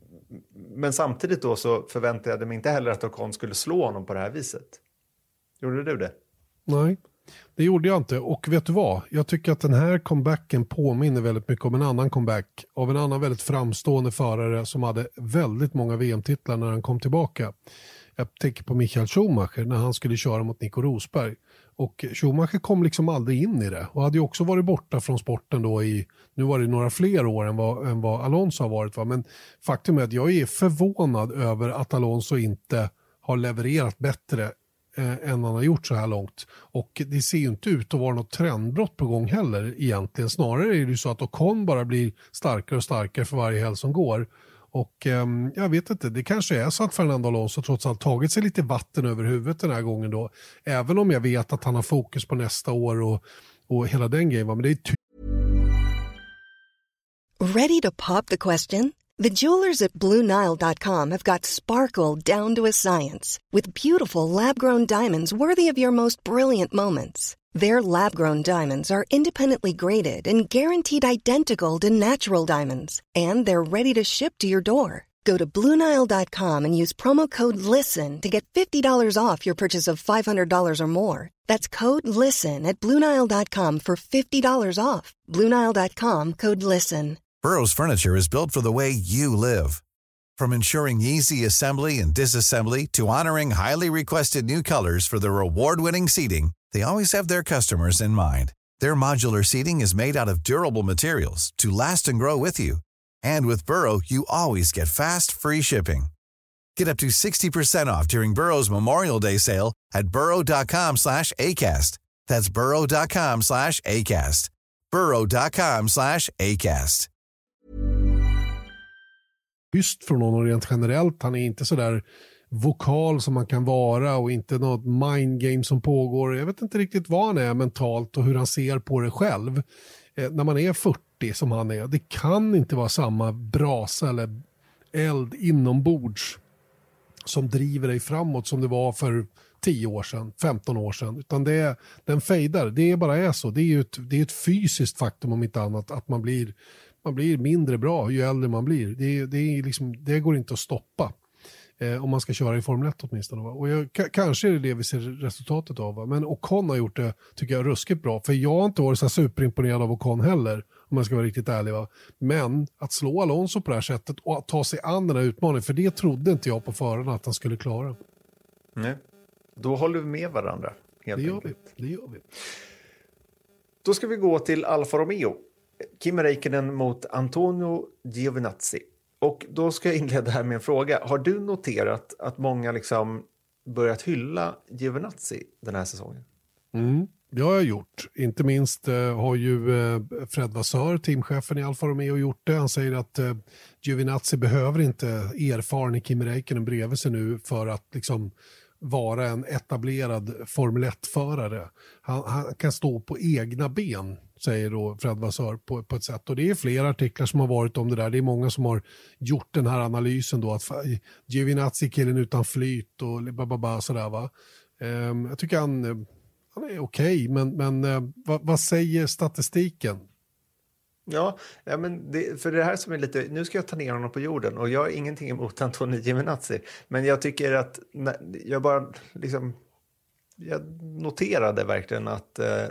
men samtidigt då så förväntade jag mig inte heller att Ocon skulle slå honom på det här viset. Gjorde du det? Nej, det gjorde jag inte. Och vet du vad? Jag tycker att den här comebacken påminner väldigt mycket om en annan comeback av en annan väldigt framstående förare som hade väldigt många V M-titlar när han kom tillbaka. Jag tänker på Michael Schumacher när han skulle köra mot Nico Rosberg. Och Schumacher kom liksom aldrig in i det. Och hade ju också varit borta från sporten då i, nu var det några fler år än vad, än vad Alonso har varit. Va? Men faktum är att jag är förvånad över att Alonso inte har levererat bättre eh, än han har gjort så här långt. Och det ser ju inte ut att vara något trendbrott på gång heller egentligen. Snarare är det ju så att Ocon bara blir starkare och starkare för varje helg som går. Och eh, jag vet inte, det kanske är så att Fernando Alonso trots allt tagit sig lite vatten över huvudet den här gången då. Även om jag vet att han har fokus på nästa år och, och hela den grejen. Men det är ty- Ready to pop the question? The jewelers at Blue Nile dot com have got sparkle down to a science with beautiful lab-grown diamonds worthy of your most brilliant moments. Their lab-grown diamonds are independently graded and guaranteed identical to natural diamonds. And they're ready to ship to your door. Go to Blue Nile dot com and use promo code LISTEN to get fifty dollars off your purchase of five hundred dollars or more. That's code LISTEN at Blue Nile dot com for fifty dollars off. Blue Nile dot com, code LISTEN. Burrow's furniture is built for the way you live. From ensuring easy assembly and disassembly to honoring highly requested new colors for their award-winning seating, they always have their customers in mind. Their modular seating is made out of durable materials to last and grow with you. And with Burrow, you always get fast, free shipping. Get up to sixty percent off during Burrow's Memorial Day sale at burrow dot com slash acast. That's burrow dot com slash acast. burrow dot com slash acast. Just från honom rent generellt. Han är inte så där vokal som man kan vara och inte något mind game som pågår. Jag vet inte riktigt vad han är mentalt och hur han ser på det själv. Eh, när man är fyrtio som han är, det kan inte vara samma brasa eller eld inombords som driver dig framåt som det var för tio år sedan, femton år sedan. Utan det är, den fejdar, det bara är så. Det är ju ett, det är ett fysiskt faktum om inte annat att man blir, man blir mindre bra ju äldre man blir. Det, det, är liksom, det går inte att stoppa. Eh, om man ska köra i Formel ett åtminstone. Va? Och jag, k- kanske är det det vi ser resultatet av. Va? Men Ocon har gjort det, tycker jag, ruskigt bra. För jag har inte varit så superimponerad av Ocon heller, om man ska vara riktigt ärlig. Va? Men att slå Alonso på det här sättet och att ta sig an den här utmaningen, för det trodde inte jag på förhand att han skulle klara. Nej. Då håller vi med varandra. Helt det, gör enkelt. vi. det gör vi. Då ska vi gå till Alfa Romeo. Kimi Räikkönen mot Antonio Giovinazzi. Och då ska jag inleda här med en fråga. Har du noterat att många liksom börjat hylla Giovinazzi den här säsongen? Mm, det har jag gjort. Inte minst eh, har ju eh, Fred Vassör, teamchefen i Alfa Romeo, gjort det. Han säger att eh, Giovinazzi behöver inte erfaren Kimi Räikkönen bredvid sig nu för att liksom vara en etablerad Formel ett-förare. Han, han kan stå på egna ben, säger då Fred Vassör på, på ett sätt. Och det är flera artiklar som har varit om det där. Det är många som har gjort den här analysen då, att Giovinazzi killen utan flyt och bababa sådär va. Um, jag tycker han, han är okej, okay, men, men uh, vad, vad säger statistiken? Ja, ja men det, för det här som är lite, nu ska jag ta ner honom på jorden och jag har ingenting emot Antonio Giovinazzi, men jag tycker att jag bara liksom, jag noterade verkligen att eh,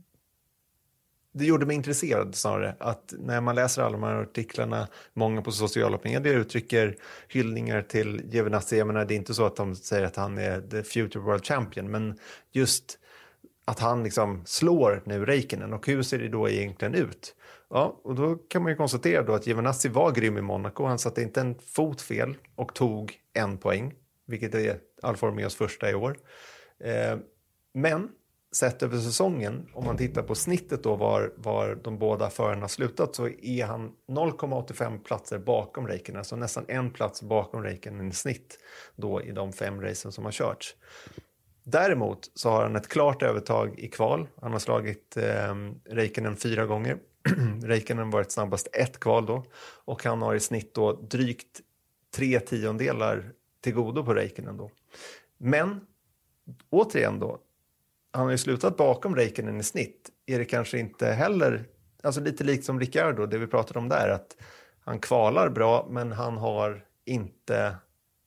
det gjorde mig intresserad snarare, att när man läser alla de här artiklarna, många på sociala medier uttrycker hyllningar till Giovinazzi. Jag menar, det är inte så att de säger att han är the future world champion, men just att han liksom slår nu Räikkönen, och hur ser det då egentligen ut? Ja, och då kan man ju konstatera då att Giovinazzi var grym i Monaco. Han satte inte en fot fel och tog en poäng, vilket är Alfa Romeos första i år. Eh, men sett över säsongen, om man tittar på snittet då var, var de båda förarna slutat, så är han noll komma åttiofem platser bakom Räikkönen, alltså nästan en plats bakom Räikkönen i snitt då i de fem racen som har körts. Däremot så har han ett klart övertag i kval. Han har slagit eh, Räikkönen fyra gånger. Räikkönen varit snabbast ett kval då. Och han har i snitt då drygt tre tiondelar till godo på Räikkönen då. Men återigen då, han har ju slutat bakom Räikkönen i snitt. Är det kanske inte heller, alltså lite likt som Ricciardo, det vi pratade om där, att han kvalar bra men han har inte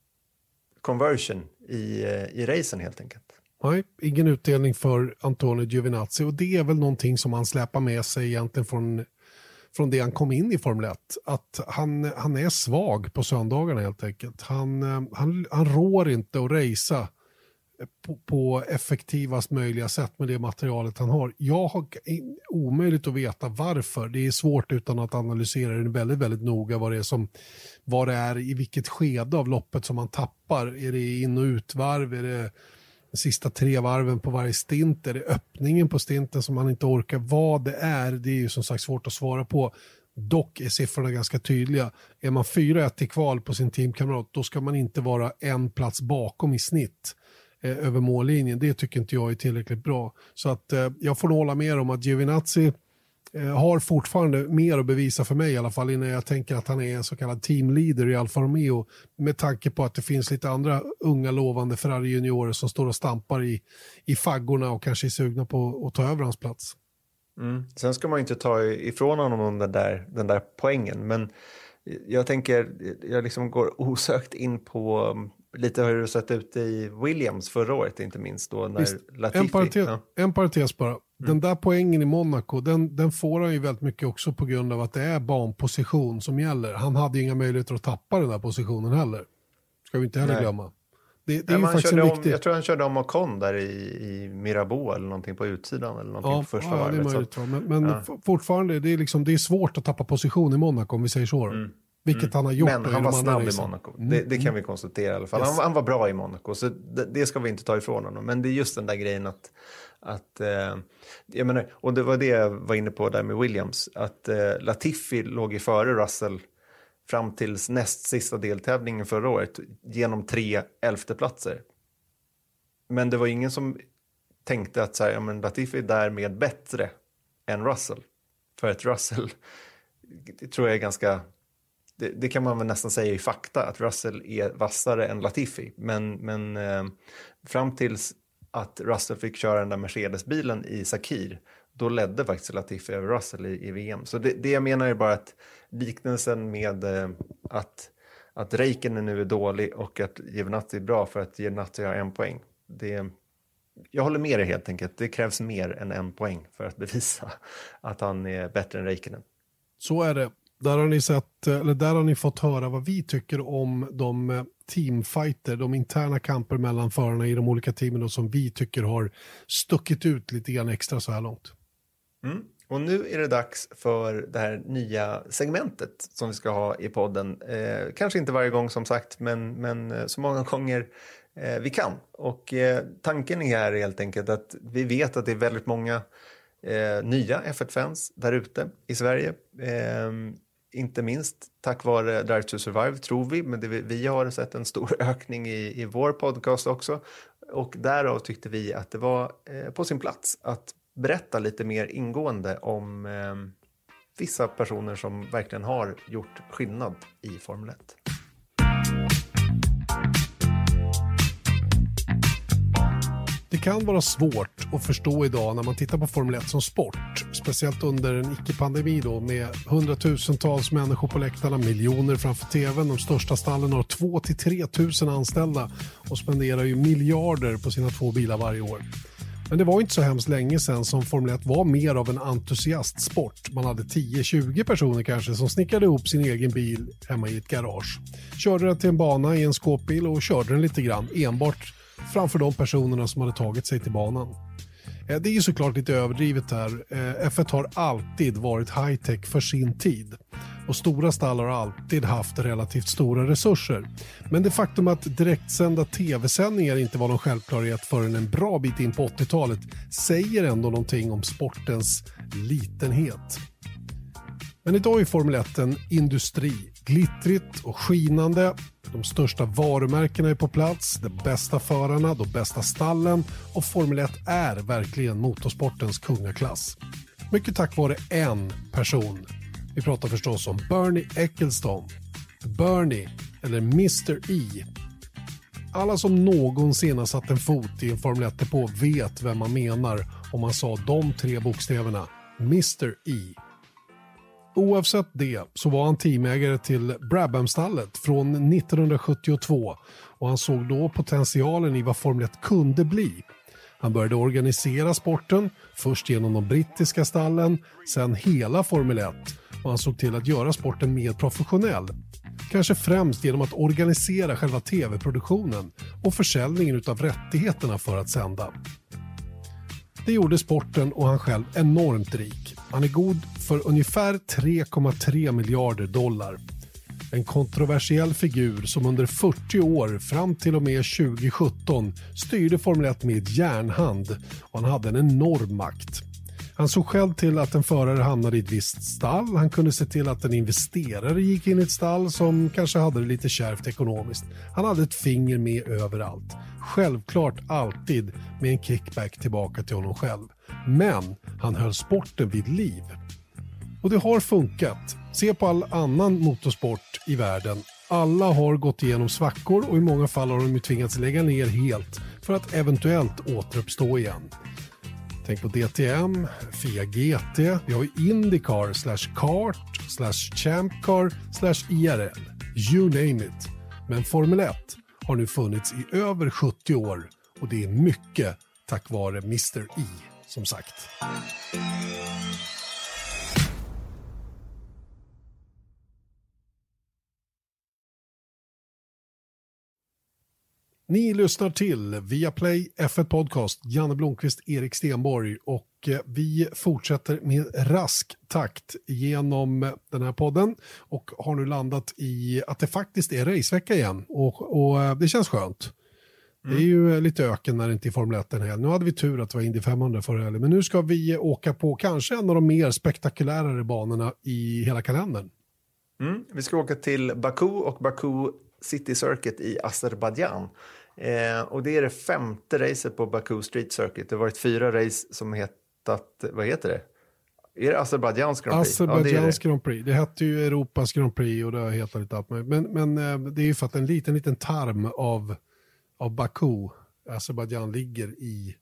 conversion i, i racen helt enkelt. Nej, ingen utdelning för Antonio Giovinazzi, och det är väl någonting som han släpar med sig egentligen från, från det han kom in i Formel ett. Att han, han är svag på söndagarna helt enkelt. Han, han, han rår inte att racea på, på effektivast möjliga sätt med det materialet han har. Jag har omöjligt att veta varför. Det är svårt utan att analysera det väldigt, väldigt noga vad det är som, vad det är, i vilket skede av loppet som man tappar. Är det in- och utvarv? Är det de sista tre varven på varje stint? Är det öppningen på stinten som man inte orkar? Vad det är, det är ju som sagt svårt att svara på. Dock är siffrorna ganska tydliga. Är man fyra ett i kval på sin teamkamrat, då ska man inte vara en plats bakom i snitt eh, över mållinjen. Det tycker inte jag är tillräckligt bra. Så att eh, jag får hålla med om att Giovinazzi eh, har fortfarande mer att bevisa för mig i alla fall, innan jag tänker att han är en så kallad teamleader i Alfa Romeo, med tanke på att det finns lite andra unga lovande Ferrari-juniorer som står och stampar i, i faggorna och kanske är sugna på att ta över hans plats. Mm. Sen ska man ju inte ta ifrån honom den där, den där poängen, men jag tänker, jag liksom går osökt in på lite hur det sett ut i Williams förra året, inte minst då när Visst, Latifi... En parentes, ja. en parentes bara. Mm. Den där poängen i Monaco, den, den får han ju väldigt mycket också på grund av att det är banposition som gäller. Han hade ju inga möjligheter att tappa den där positionen heller. Ska vi inte heller Nej. glömma. Det, det är Nej, ju faktiskt en om, viktig... Jag tror han körde om Ocon där i, i Mirabeau eller någonting på utsidan eller någonting ja, på första ja, varvet. Det är möjligt, så. men men Ja. fortfarande, det är, liksom, det är svårt att tappa position i Monaco om vi säger så. Mm. Vilket Mm. han har gjort. Men han var snabb i Monaco. Mm. Det, det kan vi konstatera i alla fall. Yes. Han, han var bra i Monaco, så det, det ska vi inte ta ifrån honom. Men det är just den där grejen att, att eh, jag menar, och det var det jag var inne på där med Williams, att eh, Latifi låg i före Russell fram tills näst sista deltävlingen förra året genom tre elfteplatser. Men det var ingen som tänkte att så här, ja, men Latifi är därmed bättre än Russell. För att Russell, det tror jag är ganska... Det, det kan man väl nästan säga i fakta, att Russell är vassare än Latifi. Men, men eh, fram tills att Russell fick köra den där Mercedes-bilen i Sakir, då ledde faktiskt Latifi över Russell i, i V M. Så det, det jag menar är bara att liknelsen med eh, att, att Räikkönen nu är dålig och att Giovinazzi är bra för att Giovinazzi har en poäng. Det, jag håller med dig helt enkelt. Det krävs mer än en poäng för att bevisa att han är bättre än Räikkönen. Så är det. Där har ni sett, eller där har ni fått höra vad vi tycker om de teamfighter, de interna kamper mellan förarna i de olika teamen och som vi tycker har stuckit ut lite grann extra så här långt. Mm. Och nu är det dags för det här nya segmentet som vi ska ha i podden. Eh, kanske inte varje gång som sagt, men, men så många gånger eh, vi kan. Och eh, tanken är här helt enkelt att vi vet att det är väldigt många eh, nya F ett-fans där ute i Sverige. Eh, inte minst tack vare Drive to Survive tror vi, men det, vi har sett en stor ökning i, i vår podcast också. Och därav tyckte vi att det var eh, på sin plats att berätta lite mer ingående om eh, vissa personer som verkligen har gjort skillnad i Formel ett. Det kan vara svårt att förstå idag när man tittar på Formel ett som sport. Speciellt under en icke-pandemi då, med hundratusentals människor på läktarna, miljoner framför tvn. De största stallen har två till tre tusen anställda och spenderar ju miljarder på sina två bilar varje år. Men det var inte så hemskt länge sedan som Formel ett var mer av en entusiastsport. Man hade tio till tjugo personer kanske som snickrade ihop sin egen bil hemma i ett garage. Körde den till en bana i en skåpbil och körde den lite grann enbart framför de personerna som hade tagit sig till banan. Det är ju såklart lite överdrivet här. F ett har alltid varit high-tech för sin tid. Och stora stallar har alltid haft relativt stora resurser. Men det faktum att direktsända tv-sändningar inte var någon självklarhet förrän en bra bit in på åttiotalet säger ändå någonting om sportens litenhet. Men idag är Formel ett en industri. Glittrigt och skinande. De största varumärkena är på plats, de bästa förarna, de bästa stallen och Formel ett är verkligen motorsportens kungaklass. Mycket tack vare en person. Vi pratar förstås om Bernie Ecclestone, Bernie eller mister E. Alla som någonsin har satt en fot i en Formel ett-depå vet vem man menar om man sa de tre bokstäverna, mister E. Oavsett det så var han teamägare till Brabham-stallet från nittonhundrasjuttiotvå och han såg då potentialen i vad Formel ett kunde bli. Han började organisera sporten, först genom de brittiska stallen, sen hela Formel ett och han såg till att göra sporten mer professionell. Kanske främst genom att organisera själva tv-produktionen och försäljningen av rättigheterna för att sända. Det gjorde sporten och han själv enormt rik. Han är god för ungefär tre komma tre miljarder dollar. En kontroversiell figur som under fyrtio år fram till och med tjugo sjutton styrde Formel ett med järnhand och han hade en enorm makt. Han såg själv till att en förare hamnade i ett visst stall. Han kunde se till att en investerare gick in i ett stall som kanske hade det lite kärvt ekonomiskt. Han hade ett finger med överallt. Självklart alltid med en kickback tillbaka till honom själv. Men han höll sporten vid liv. Och det har funkat. Se på all annan motorsport i världen. Alla har gått igenom svackor och i många fall har de ju tvingats lägga ner helt för att eventuellt återuppstå igen. Tänk på D T M, F I A G T, vi har ju Indycar slash kart slash champcar slash I R L. You name it. Men Formel ett har nu funnits i över sjuttio år och det är mycket tack vare mister E, som sagt. Ni lyssnar till Viaplay F ett Podcast, Janne Blomqvist, Erik Stenborg och vi fortsätter med rask takt genom den här podden och har nu landat i att det faktiskt är racevecka igen och, och det känns skönt. Mm. Det är ju lite öken när det inte är Formel ett den här. Nu hade vi tur att det var Indy femhundra förra helgen, men nu ska vi åka på kanske en av de mer spektakulärare banorna i hela kalendern. Mm. Vi ska åka till Baku och Baku City Circuit i Azerbaijan. Eh, och det är det femte racet på Baku Street Circuit. Det har varit fyra race som hetat, vad heter det? Är det Azerbaijansk Grand Prix? Azerbaijansk ja, Grand Prix. Det hette ju Europas Grand Prix och det har hetat lite allt. Men, men eh, det är ju för att en liten, liten tarm av, av Baku, Azerbaijan, ligger i,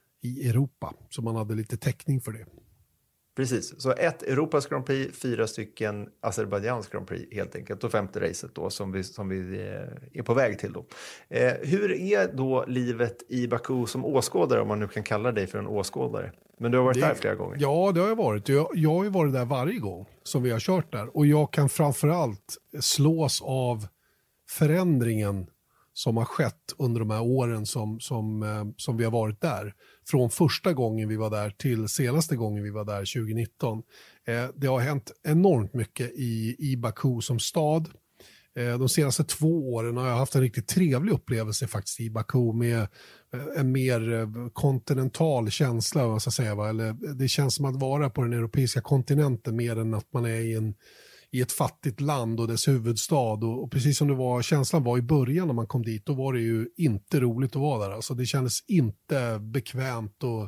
i Europa. Så man hade lite täckning för det. Precis, så ett Europas Grand Prix, fyra stycken Azerbaijansk Grand Prix helt enkelt och femte racet då som vi, som vi är på väg till då. Eh, hur är då livet i Baku som åskådare, om man nu kan kalla dig för en åskådare? Men du har varit det, där flera gånger. Ja, det har jag varit. Jag, jag har ju varit där varje gång som vi har kört där och jag kan framförallt slås av förändringen som har skett under de här åren som, som, som vi har varit där. Från första gången vi var där till senaste gången vi var där tjugo nitton. Eh, det har hänt enormt mycket i, i Baku som stad. Eh, de senaste två åren har jag haft en riktigt trevlig upplevelse faktiskt i Baku med eh, en mer eh, kontinental känsla. Vad ska jag säga, va? Eller, det känns som att vara på den europeiska kontinenten mer än att man är i en i ett fattigt land och dess huvudstad och, och precis som det var, känslan var i början när man kom dit, då var det ju inte roligt att vara där. Alltså det kändes inte bekvämt och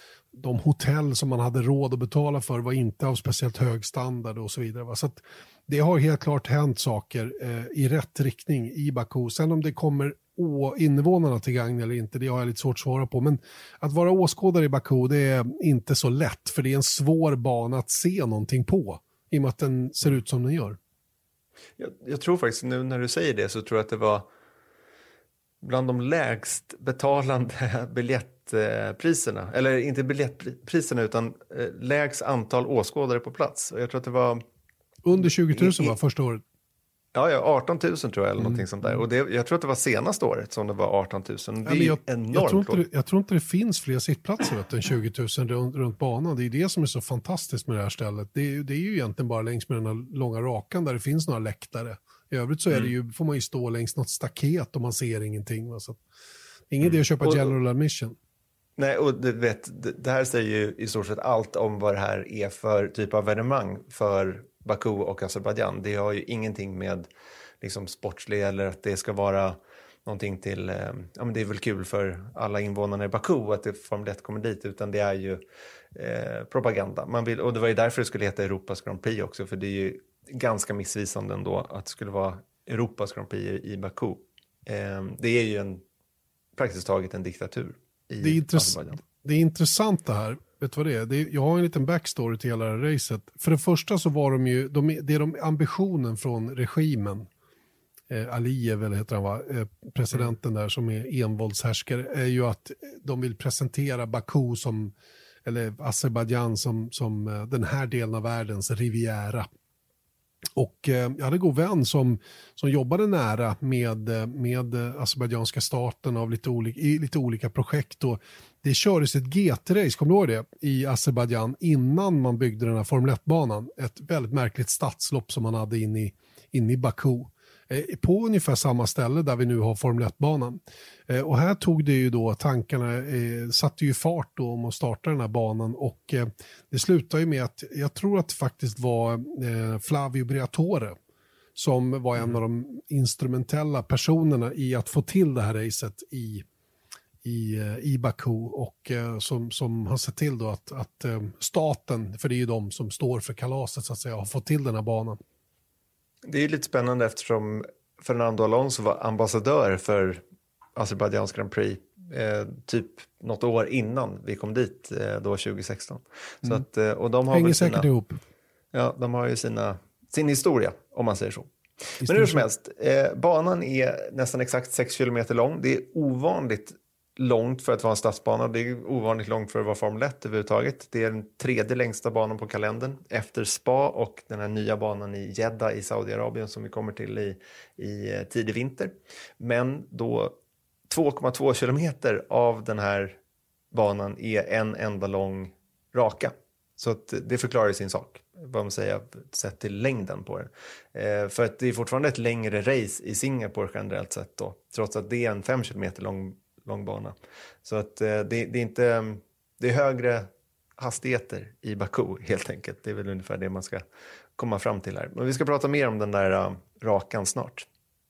de hotell som man hade råd att betala för var inte av speciellt hög standard och så vidare. Va? Så att det har helt klart hänt saker eh, i rätt riktning i Baku. Sen om det kommer å- invånarna till gagn eller inte, det har jag lite svårt att svara på. Men att vara åskådare i Baku, det är inte så lätt, för det är en svår bana att se någonting på, i och med att den ser ut som den gör. Jag, jag tror faktiskt, nu när du säger det, så tror jag att det var bland de lägst betalande biljettpriserna, eller inte biljettpriserna utan lägst antal åskådare på plats. Och jag tror att det var under tjugo tusen var första året. Ja, ja, arton tusen tror jag, eller mm. någonting sånt där. Och det, jag tror att det var senaste året som det var arton tusen. Det är ja, jag, enormt. Jag tror, inte det, jag tror inte det finns fler sittplatser vet, än tjugo tusen runt, runt banan. Det är det som är så fantastiskt med det här stället. Det är, det är ju egentligen bara längs med den här långa rakan där det finns några läktare. I övrigt så är det ju, får man ju stå längs något staket och man ser ingenting. Va? Så ingen mm. idé att köpa och, general admission. Nej, och du vet, det, det här säger ju i stort sett allt om vad det här är för typ av evenemang för Baku och Azerbaijan. Det har ju ingenting med liksom sportslig eller att det ska vara någonting till, eh, ja men det är väl kul för alla invånarna i Baku att det Formel ett kommer dit, utan det är ju eh, propaganda. Man vill, och det var ju därför det skulle heta Europas Grand Prix också, för det är ju ganska missvisande ändå att det skulle vara Europas Grand Prix i, i Baku. Eh, det är ju en, praktiskt taget en diktatur i det är intress- Azerbaijan. Det är intressant det här. Vet du vad det är? det är? Jag har en liten backstory till hela det här racet. För det första så var de ju, de, det är de ambitionen från regimen, eh, Aliyev eller heter han va, eh, presidenten där som är envåldshärskare, är ju att de vill presentera Baku som, eller Azerbaijan som, som eh, den här delen av världens riviera. Och eh, jag hade en god vän som, som jobbade nära med, med azerbaijanska staten av lite olika, i lite olika projekt. Och det kördes ett G T-race, kommer du ihåg det, i Azerbaijan innan man byggde den här Formel ett-banan. Ett väldigt märkligt stadslopp som man hade in i, in i Baku. Eh, på ungefär samma ställe där vi nu har Formel ett-banan. Eh, och här tog det ju då tankarna, eh, satte ju fart då om att starta den här banan. Och eh, det slutar ju med att jag tror att det faktiskt var eh, Flavio Briatore som var en mm. av de instrumentella personerna i att få till det här racet i i, i Baku och eh, som, som har sett till då att, att eh, staten, för det är ju de som står för kalaset så att säga, har fått till den här banan. Det är ju lite spännande eftersom Fernando Alonso var ambassadör för Azerbaijdans Grand Prix eh, typ något år innan vi kom dit eh, då tjugo sexton. Så mm. att, eh, och de har hänger väl säkert sina, ihop. Ja, de har ju sina, sin historia om man säger så. Men hur som helst, eh, banan är nästan exakt sex kilometer lång. Det är ovanligt långt för att vara en stadsbana. Det är ovanligt långt för att vara Formel ett överhuvudtaget. Det är den tredje längsta banan på kalendern efter Spa och den här nya banan i Jeddah i Saudiarabien som vi kommer till i, i tidig vinter. Men då två komma två kilometer av den här banan är en enda lång raka. Så att det förklarar sin sak, vad man säger, sett till längden på den. Eh, för att det är fortfarande ett längre race i Singapore generellt sett då, trots att det är en fem kilometer lång lång bana. Så att eh, det, det är inte, det är högre hastigheter i Baku helt enkelt. Det är väl ungefär det man ska komma fram till här. Men vi ska prata mer om den där uh, rakan snart.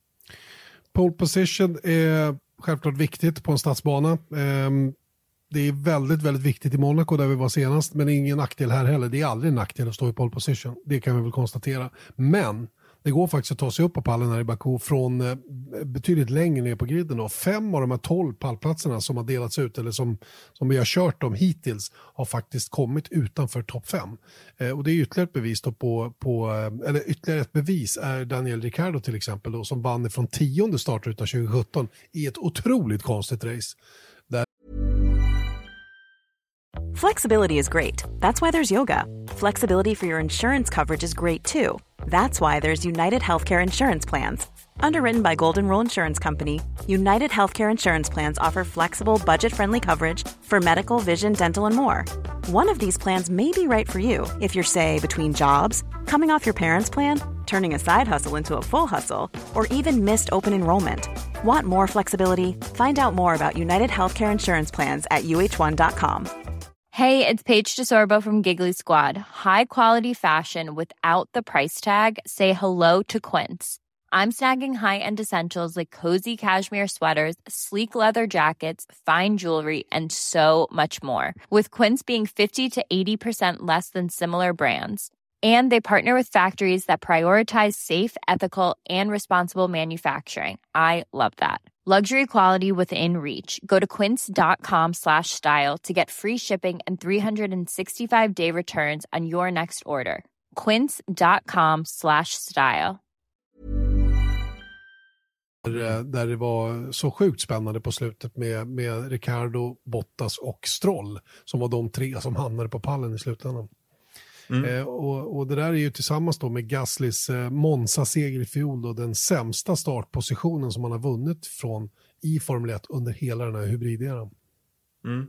Pole position är självklart viktigt på en stadsbana. Um, det är väldigt, väldigt viktigt i Monaco där vi var senast, men det är ingen nackdel här heller. Det är aldrig en nackdel att stå i pole position. Det kan vi väl konstatera. Men det går faktiskt att ta sig upp på pallen här i Baku från eh, betydligt längre ner på griden. Då. Fem av de här tolv pallplatserna som har delats ut eller som, som vi har kört dem hittills har faktiskt kommit utanför topp fem. Eh, och det är ytterligare ett bevis då på, på eh, eller ytterligare ett bevis är Daniel Ricciardo till exempel då, som vann från tionde start utan tjugo sjutton i ett otroligt konstigt race. Där... Flexibility is great. That's why there's yoga. Flexibility for your insurance coverage is great too. That's why there's United Healthcare Insurance Plans. Underwritten by Golden Rule Insurance Company, United Healthcare Insurance Plans offer flexible, budget-friendly coverage for medical, vision, dental, and more. One of these plans may be right for you if you're, say, between jobs, coming off your parents' plan, turning a side hustle into a full hustle, or even missed open enrollment. Want more flexibility? Find out more about United Healthcare Insurance Plans at U H one dot com. Hey, it's Paige DeSorbo from Giggly Squad. High quality fashion without the price tag. Say hello to Quince. I'm snagging high-end essentials like cozy cashmere sweaters, sleek leather jackets, fine jewelry, and so much more. With Quince being fifty to eighty percent less than similar brands. And they partner with factories that prioritize safe, ethical, and responsible manufacturing. I love that. Luxury quality within reach. Go to quince.com slash style to get free shipping and three sixty-five day returns on your next order. Quince.com slash style. Där, där det var så sjukt spännande på slutet med, med Ricciardo, Bottas och Stroll, som var de tre som hamnade på pallen i slutändan. Mm. Eh, och, och det där är ju tillsammans då med Gaslys eh, Monza-seger i fjol då, den sämsta startpositionen som man har vunnit från i Formel ett under hela den här hybrideran. Mm.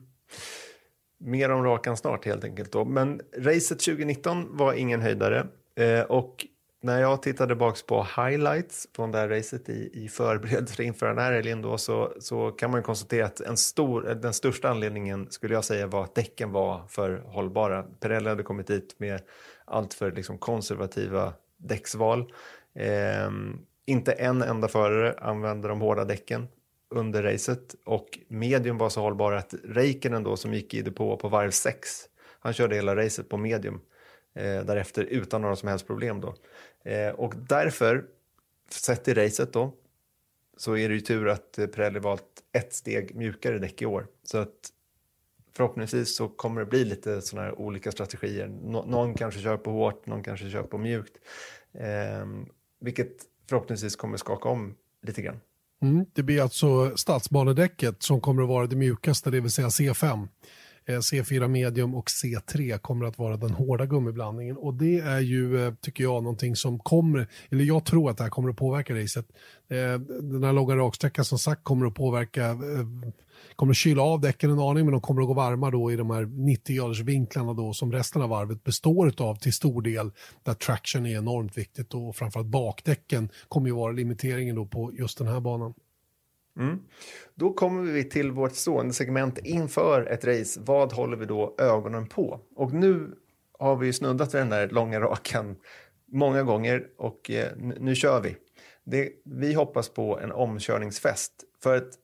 Mer om rakan snart helt enkelt då. Men racet tjugonitton var ingen höjdare. Eh, och när jag tittade baks på highlights från det här racet i, i förberedelse inför den här helgen då, så, så kan man konstatera att en stor, den största anledningen skulle jag säga var att däcken var för hållbara. Pirelli hade kommit dit med allt för liksom konservativa däcksval. Eh, inte en enda förare använde de hårda däcken under racet, och medium var så hållbara att Räikkönen då, som gick i depå på varv sex, han körde hela racet på medium eh, därefter utan några som helst problem då. Eh, och därför, sett i racet då, så är det ju tur att eh, Pirelli valt ett steg mjukare däck i år. Så att förhoppningsvis så kommer det bli lite sådana här olika strategier. Nå- någon kanske kör på hårt, någon kanske kör på mjukt. Eh, vilket förhoppningsvis kommer skaka om lite grann. Mm, det blir alltså stadsbanedäcket som kommer att vara det mjukaste, det vill säga C fem. Eh, C fyra medium och C tre kommer att vara den hårda gummiblandningen. Och det är ju, eh, tycker jag, någonting som kommer, eller jag tror att det här kommer att påverka racet. Eh, den här långa raksträckan som sagt kommer att påverka, eh, kommer att kyla av däcken en aning, men de kommer att gå varma då i de här nittio graders vinklarna då, som resten av varvet består av till stor del, där traction är enormt viktigt, och framförallt bakdäcken kommer ju vara limiteringen då på just den här banan. Mm. Då kommer vi till vårt stående segment inför ett race. Vad håller vi då ögonen på? Och nu har vi snuddat vid den där långa rakan många gånger, och eh, nu, nu kör vi. Det, vi hoppas på en omkörningsfest, för att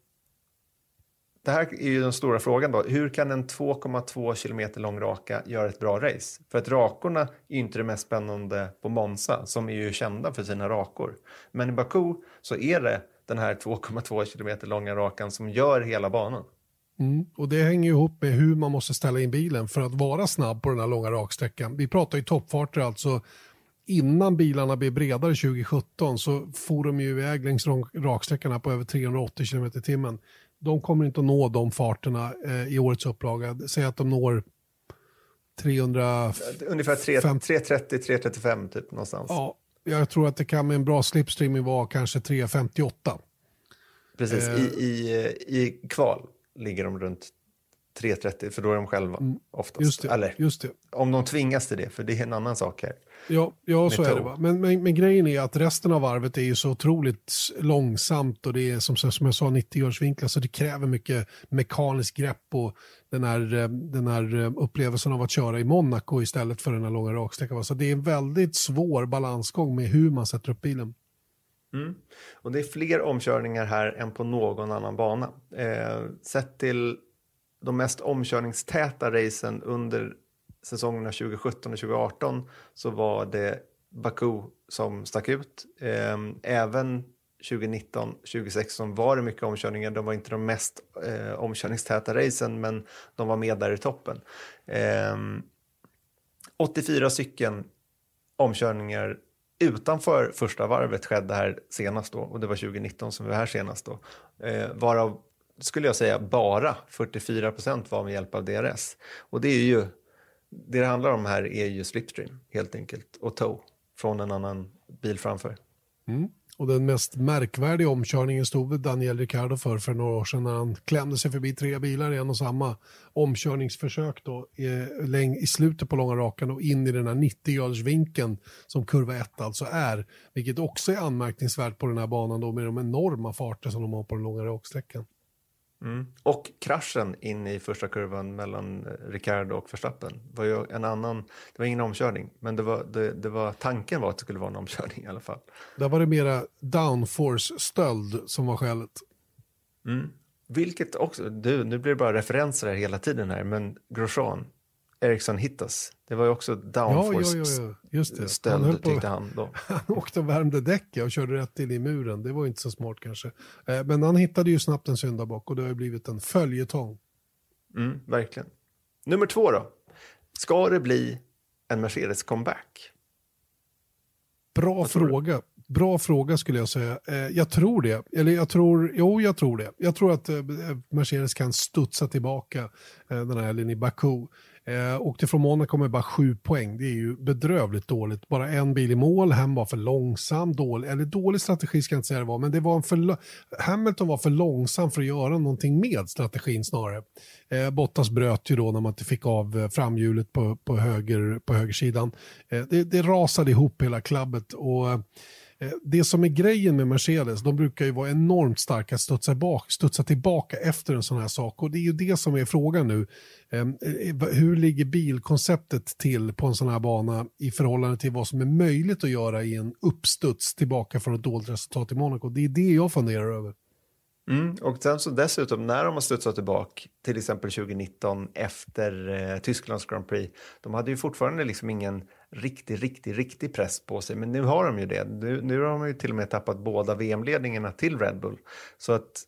det här är ju den stora frågan då. Hur kan en två komma två kilometer lång raka göra ett bra race? För att rakorna är inte det mest spännande på Monza, som är ju kända för sina rakor. Men i Baku så är det den här två komma två kilometer långa rakan som gör hela banan. Mm. Och det hänger ihop med hur man måste ställa in bilen för att vara snabb på den här långa raksträckan. Vi pratar ju toppfarter, alltså innan bilarna blev bredare tjugo sjutton så får de ju iväg längs raksträckorna på över trehundraåttio kilometer i timmen. De kommer inte att nå de farterna eh, i årets upplaga. Säg att de når trehundra... Ungefär tre trettio tre trettiofem typ någonstans. Ja, jag tror att det kan med en bra slipstreaming vara kanske tre femtioåtta. Precis, eh, I, i, i kval ligger de runt tre trettio, för då är de själva mm, oftast. Just det, Eller just det. Om de tvingas till det, för det är en annan sak här. Ja, ja så är det. Va? Men, men, men grejen är att resten av varvet är ju så otroligt långsamt, och det är som, som jag sa nittio graders vinklar, så det kräver mycket mekanisk grepp, och den här, den här upplevelsen av att köra i Monaco istället för den här långa raksträckan. Så det är en väldigt svår balansgång med hur man sätter upp bilen. Mm. Och det är fler omkörningar här än på någon annan bana. Eh, sett till de mest omkörningstäta racen under säsongerna tjugo sjutton och tjugo arton så var det Baku som stack ut. Eh, även tjugo nitton tjugo sexton var det mycket omkörningar. De var inte de mest eh, omkörningstäta racen, men de var med där i toppen. Eh, åttiofyra stycken omkörningar utanför första varvet skedde här senast då, och det var tjugo nitton som vi var här senast då. Eh, varav skulle jag säga bara fyrtiofyra procent var med hjälp av D R S. Och det är ju, det det handlar om här är ju slipstream helt enkelt, och tow från en annan bil framför. Mm. Och den mest märkvärdiga omkörningen stod väl Daniel Ricciardo för för några år sedan, när han klämde sig förbi tre bilar i en och samma omkörningsförsök då, i, i slutet på långa rakan och in i den här nittio graders vinkeln som kurva ett alltså är, vilket också är anmärkningsvärt på den här banan då, med de enorma farter som de har på den långa raksträckan. Mm. Och kraschen in i första kurvan mellan Ricciardo och Verstappen var ju en annan, det var ingen omkörning, men det var, det, det var, tanken var att det skulle vara en omkörning i alla fall. Där var det mera downforce-stöld som var skälet. Mm. Vilket också, du, nu blir det bara referenser här hela tiden här, men Grosjean, Ericsson Hittas. Det var ju också downforce ja, ja, ja, ja. Just det. stöld, han på, tyckte han då. Han åkte och värmde däcket och körde rätt in i muren. Det var inte så smart kanske. Eh, men han hittade ju snabbt en syndabock och det har blivit en följetong. Mm, verkligen. Nummer två då. Ska det bli en Mercedes comeback? Bra fråga. Bra fråga skulle jag säga. Eh, jag tror det. Eller jag tror, jo jag tror det. Jag tror att eh, Mercedes kan studsa tillbaka eh, den här helgen i Baku. Eh, åkte från Monaco med bara sju poäng. Det är ju bedrövligt dåligt. Bara en bil i mål. Han var för långsam. Dålig, eller dålig strategi ska jag inte säga det var. Men det var en för, Hamilton var för långsam för att göra någonting med strategin snarare. Eh, Bottas bröt ju då när man inte fick av eh, framhjulet på, på, höger, på högersidan. Eh, det, det rasade ihop hela klubbet och eh, det som är grejen med Mercedes, de brukar ju vara enormt starka att studsa, bak, studsa tillbaka efter en sån här sak. Och det är ju det som är frågan nu. Eh, hur ligger bilkonceptet till på en sån här bana i förhållande till vad som är möjligt att göra i en uppstuds tillbaka från ett dåligt resultat i Monaco? Det är det jag funderar över. Mm, och sen så dessutom när de har studsat tillbaka till exempel tjugonitton efter eh, Tysklands Grand Prix, de hade ju fortfarande liksom ingen riktig, riktig, riktig press på sig, men nu har de ju det. Nu, nu har de ju till och med tappat båda V M-ledningarna till Red Bull. Så att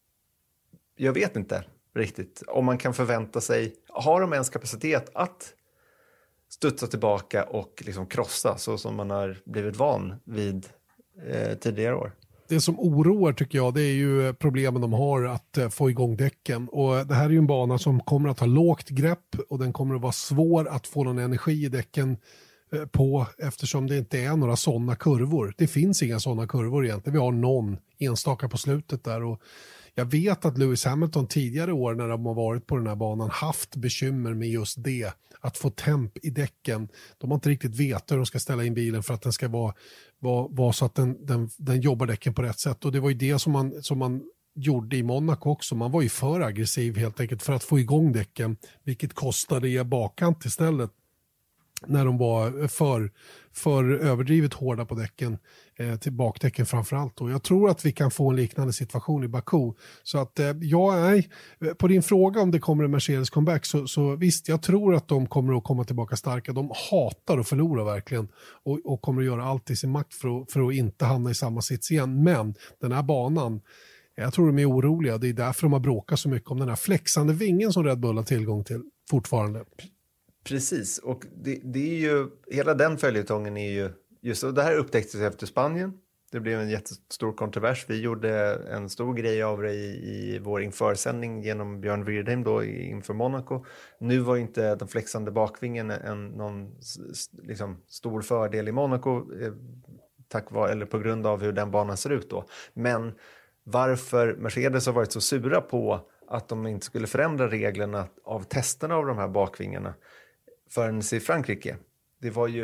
jag vet inte riktigt om man kan förvänta sig, har de ens kapacitet att studsa tillbaka och liksom krossa så som man har blivit van vid eh, tidigare år? Det som oroar tycker jag, det är ju problemen de har att få igång däcken. Och det här är ju en bana som kommer att ha lågt grepp och den kommer att vara svår att få någon energi i däcken på eftersom det inte är några sådana kurvor. Det finns inga sådana kurvor egentligen. Vi har någon enstaka på slutet där och jag vet att Lewis Hamilton tidigare år när de har varit på den här banan haft bekymmer med just det. Att få temp i däcken. De har inte riktigt vetat hur de ska ställa in bilen för att den ska vara, vara, vara så att den, den, den jobbar däcken på rätt sätt. Och det var ju det som man, som man gjorde i Monaco också. Man var ju för aggressiv helt enkelt för att få igång däcken. Vilket kostade i bakkant istället. När de var för, för överdrivet hårda på däcken, eh, till bakdäcken framförallt. Och jag tror att vi kan få en liknande situation i Baku. Så att eh, jag är, på din fråga om det kommer en Mercedes comeback så, så visst, jag tror att de kommer att komma tillbaka starka. De hatar att förlora verkligen och, och kommer att göra allt i sin makt för att, för att inte hamna i samma sits igen. Men den här banan, jag tror de är oroliga. Det är därför de har bråkat så mycket om den här flexande vingen som Red Bull har tillgång till fortfarande. Precis, och det, det är ju, hela den följetongen är ju, just det här upptäcktes efter Spanien. Det blev en jättestor kontrovers. Vi gjorde en stor grej av det i, i vår införsändning genom Björn Wirdheim då inför Monaco. Nu var inte den flexande bakvingen en, någon liksom, stor fördel i Monaco eh, tack vare, eller på grund av hur den banan ser ut då. Men varför Mercedes har varit så sura på att de inte skulle förändra reglerna av testerna av de här bakvingarna förrän i Frankrike. Det var ju,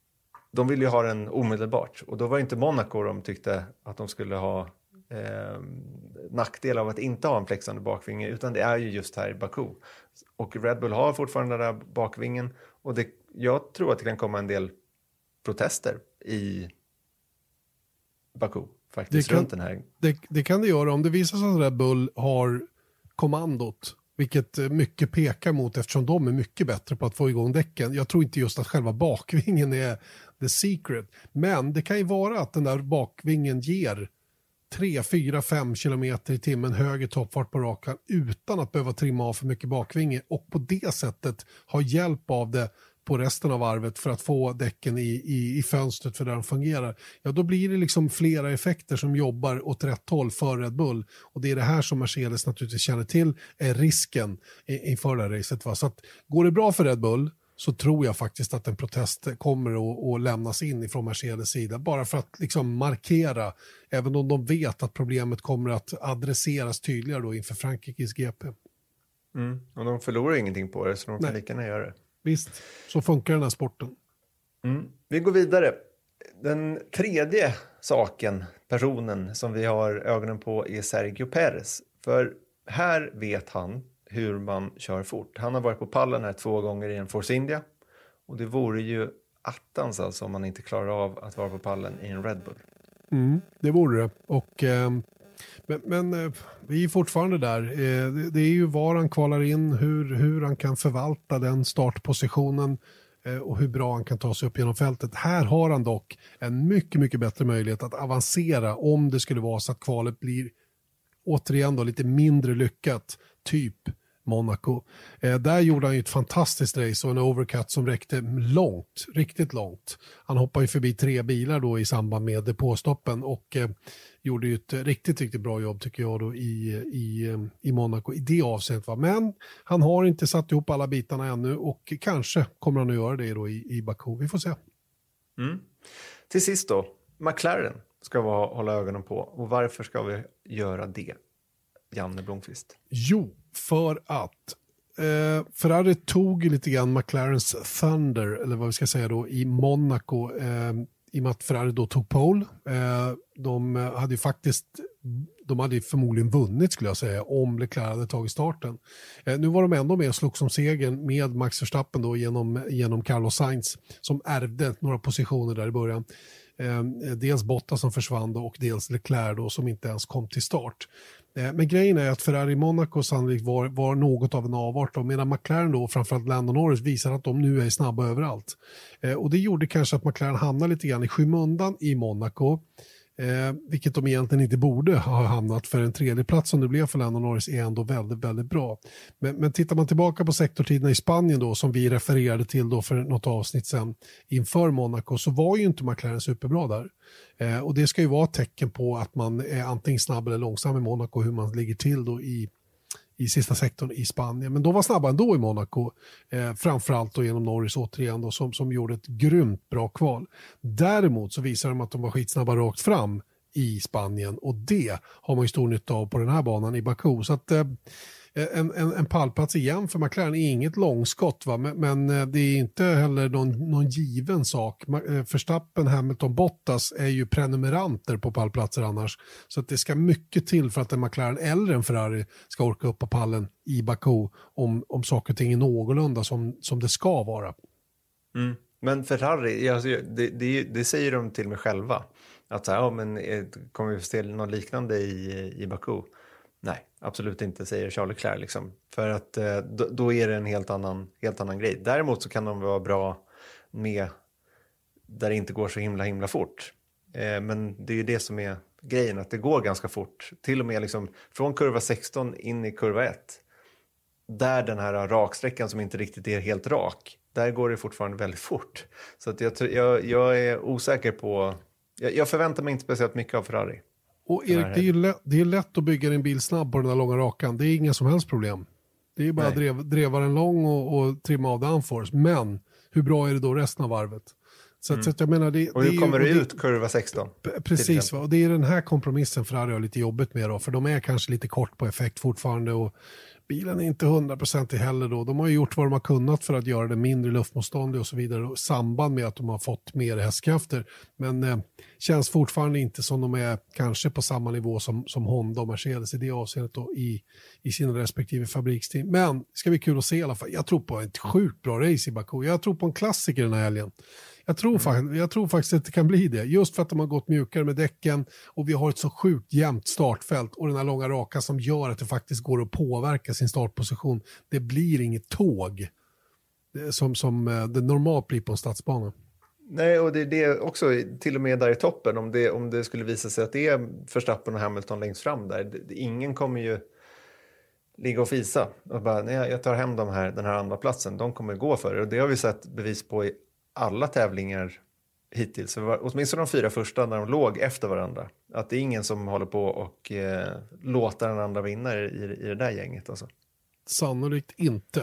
de ville ju ha den omedelbart. Och då var det inte Monaco de tyckte att de skulle ha eh, nackdel av att inte ha en flexande bakvinge. Utan det är ju just här i Baku. Och Red Bull har fortfarande den där bakvingen. Och det, jag tror att det kan komma en del protester i Baku. Faktiskt det kan, runt den här. Det, det kan det göra om det visar sig att Red Bull har kommandot. Vilket mycket pekar mot eftersom de är mycket bättre på att få igång däcken. Jag tror inte just att själva bakvingen är the secret. Men det kan ju vara att den där bakvingen ger tre, fyra, fem kilometer i timmen högre toppfart på rakan utan att behöva trimma av för mycket bakvinge. Och på det sättet ha hjälp av det på resten av varvet för att få däcken i, i, i fönstret för där de fungerar. Ja, då blir det liksom flera effekter som jobbar åt rätt håll för Red Bull. Och det är det här som Mercedes naturligtvis känner till är risken inför det här racet. Va? Så att går det bra för Red Bull så tror jag faktiskt att en protest kommer att, att lämnas in ifrån Mercedes sida. Bara för att liksom markera, även om de vet att problemet kommer att adresseras tydligare då inför Frankrikes G P. Mm. Och de förlorar ingenting på det så de kan lika gärna göra det. Visst, så funkar den här sporten. Mm. Vi går vidare. Den tredje saken, personen som vi har ögonen på är Sergio Perez. För här vet han hur man kör fort. Han har varit på pallen här två gånger i en Force India. Och det vore ju attans alltså om man inte klarar av att vara på pallen i en Red Bull. Mm, det vore det. Och eh, Men, men eh, vi är fortfarande där. Eh, det, det är ju var han kvalar in, hur, hur han kan förvalta den startpositionen eh, och hur bra han kan ta sig upp genom fältet. Här har han dock en mycket, mycket bättre möjlighet att avancera om det skulle vara så att kvalet blir återigen då lite mindre lyckat, typ Monaco. Eh, där gjorde han ju ett fantastiskt race och en overcut som räckte långt, riktigt långt. Han hoppade ju förbi tre bilar då i samband med depåstoppen och eh, gjorde ju ett riktigt, riktigt bra jobb tycker jag då i, i, i Monaco i det avseendet. Va? Men han har inte satt ihop alla bitarna ännu och kanske kommer han att göra det då i, i Baku. Vi får se. Mm. Till sist då, McLaren ska vi hålla ögonen på. Och varför ska vi göra det, Janne Blomqvist? Jo, för att eh, Ferrari tog lite grann McLarens Thunder, eller vad vi ska säga då, i Monaco. Eh, I och med att Ferrari då tog pole. Eh, de hade ju faktiskt de hade förmodligen vunnit skulle jag säga om Leclerc hade tagit starten. Eh, nu var de ändå med och slog som segern med Max Verstappen då genom, genom Carlos Sainz som ärvde några positioner där i början. Eh, dels Bottas som försvann då och dels Leclerc då som inte ens kom till start. Eh, men grejen är att Ferrari Monaco sannolikt var, var något av en avart då, medan McLaren då framförallt Lando Norris visar att de nu är snabba överallt. Eh, och det gjorde kanske att McLaren hamnade lite grann i skymundan i Monaco. Eh, vilket de egentligen inte borde ha hamnat, för en tredje plats som det blev för Lando Norris är ändå väldigt, väldigt bra. Men, men tittar man tillbaka på sektortiderna i Spanien då, som vi refererade till då för något avsnitt sen inför Monaco, så var ju inte McLaren superbra där. Eh, och det ska ju vara ett tecken på att man är antingen snabb eller långsam i Monaco, hur man ligger till då i i sista sektorn i Spanien. Men de var snabba ändå i Monaco. Eh, framförallt då genom Norris återigen då, som, som gjorde ett grymt bra kval. Däremot så visar de att de var skitsnabba rakt fram i Spanien. Och det har man ju stor nytta av på den här banan i Baku. Så att eh, en, en, en pallplats igen för McLaren är inget långskott. Va? Men, men det är inte heller någon, någon given sak. Verstappen, Hamilton, Bottas är ju prenumeranter på pallplatser annars. Så att det ska mycket till för att en McLaren eller en Ferrari ska orka upp på pallen i Baku om, om saker och ting är någorlunda som, som det ska vara. Mm. Men Ferrari, alltså, det, det, det säger de till mig själva. Att så här, ja, men kommer vi få se något liknande i, i Baku? Nej, absolut inte, säger Charles Leclerc liksom. För att eh, då, då är det en helt annan, helt annan grej. Däremot så kan de vara bra med där det inte går så himla himla fort. Eh, men det är ju det som är grejen, att det går ganska fort. Till och med liksom från kurva sexton in i kurva ett. Där den här raksträckan som inte riktigt är helt rak, där går det fortfarande väldigt fort. Så att jag, jag, jag är osäker på... Jag, jag förväntar mig inte speciellt mycket av Ferrari. Och Erik, det är ju lätt, det är lätt att bygga en bil snabb på den där långa rakan. Det är inga som helst problem. Det är bara att drev, dreva den lång och, och trimma av downforce. Men hur bra är det då resten av varvet? Så, mm. så att jag menar, det, och hur det kommer är, det det, ut kurva sexton? Precis, va? Och det är den här kompromissen Ferrari har lite jobbigt med då. För de är kanske lite kort på effekt fortfarande och bilen är inte hundra procent heller då. De har ju gjort vad de har kunnat för att göra det mindre luftmotståndig och så vidare. Och samband med att de har fått mer hästkrafter. Men eh, känns fortfarande inte som de är kanske på samma nivå som, som Honda och Mercedes i det avseendet då i, i sina respektive fabriksteam. Men det ska bli kul att se i alla fall. Jag tror på ett sjukt bra race i Baku. Jag tror på en klassiker den här helgen. Jag tror, mm. jag tror faktiskt att det kan bli det. Just för att de har gått mjukare med däcken och vi har ett så sjukt jämnt startfält och den här långa raka som gör att det faktiskt går att påverka sin startposition. Det blir inget tåg som, som det normalt blir på en stadsbana. Nej, och det är det också till och med där i toppen. Om det, om det skulle visa sig att det är Verstappen och Hamilton längst fram där. Det, ingen kommer ju ligga och fisa och bara, nej, jag tar hem de här, den här andra platsen. De kommer gå för det. Och det har vi sett bevis på i alla tävlingar hittills. Så var, åtminstone de fyra första när de låg efter varandra. Att det är ingen som håller på och eh, låter den andra vinna i, i det där gänget. Alltså. Sannolikt inte.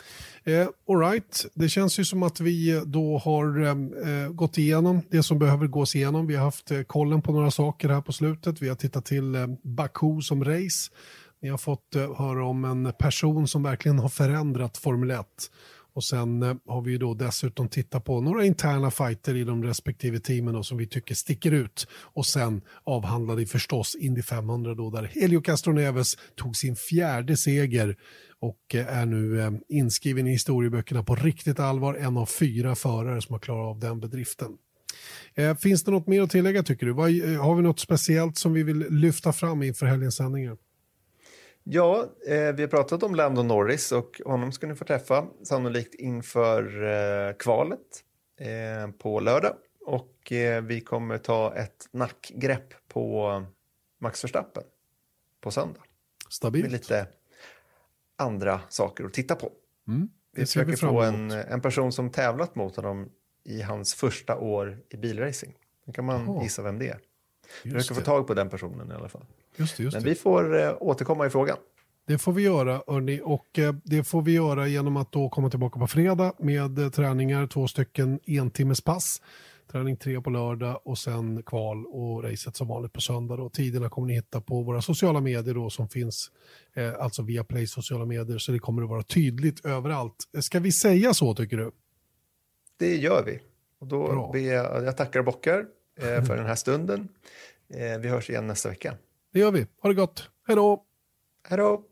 Eh, all right. Det känns ju som att vi då har eh, gått igenom det som behöver gås igenom. Vi har haft eh, kollen på några saker här på slutet. Vi har tittat till eh, Baku som race. Ni har fått eh, höra om en person som verkligen har förändrat Formel ett. Och sen eh, har vi ju då dessutom tittat på några interna fighter i de respektive teamen då, som vi tycker sticker ut. Och sen avhandlade förstås Indy femhundra då, där Helio Castroneves tog sin fjärde seger och eh, är nu eh, inskriven i historieböckerna på riktigt allvar. En av fyra förare som har klarat av den bedriften. Eh, finns det något mer att tillägga tycker du? Vad, har vi något speciellt som vi vill lyfta fram inför helgens sändningar? Ja, eh, vi har pratat om Lando Norris och honom ska ni få träffa sannolikt inför eh, kvalet eh, på lördag. Och eh, vi kommer ta ett nackgrepp på Max Verstappen på söndag. Stabilt. Med lite andra saker att titta på. Mm, vi försöker vi få en, en person som tävlat mot honom i hans första år i bilracing. Då kan man Aha. gissa vem det är. Vi försöker få tag på den personen i alla fall. Just det, just Men det. vi får eh, återkomma i frågan. Det får vi göra, Örni, och eh, det får vi göra genom att då komma tillbaka på fredag med eh, träningar, två stycken entimmes pass. Träning tre på lördag och sen kval och racet som vanligt på söndag. Då. Tiderna kommer ni hitta på våra sociala medier då, som finns, eh, alltså via Play sociala medier, så det kommer att vara tydligt överallt. Ska vi säga så tycker du? Det gör vi. Och då ber jag, jag tackar och bockar eh, för den här stunden. Eh, vi hörs igen nästa vecka. Det gör vi. Ha det gott. Hej då! Hej då!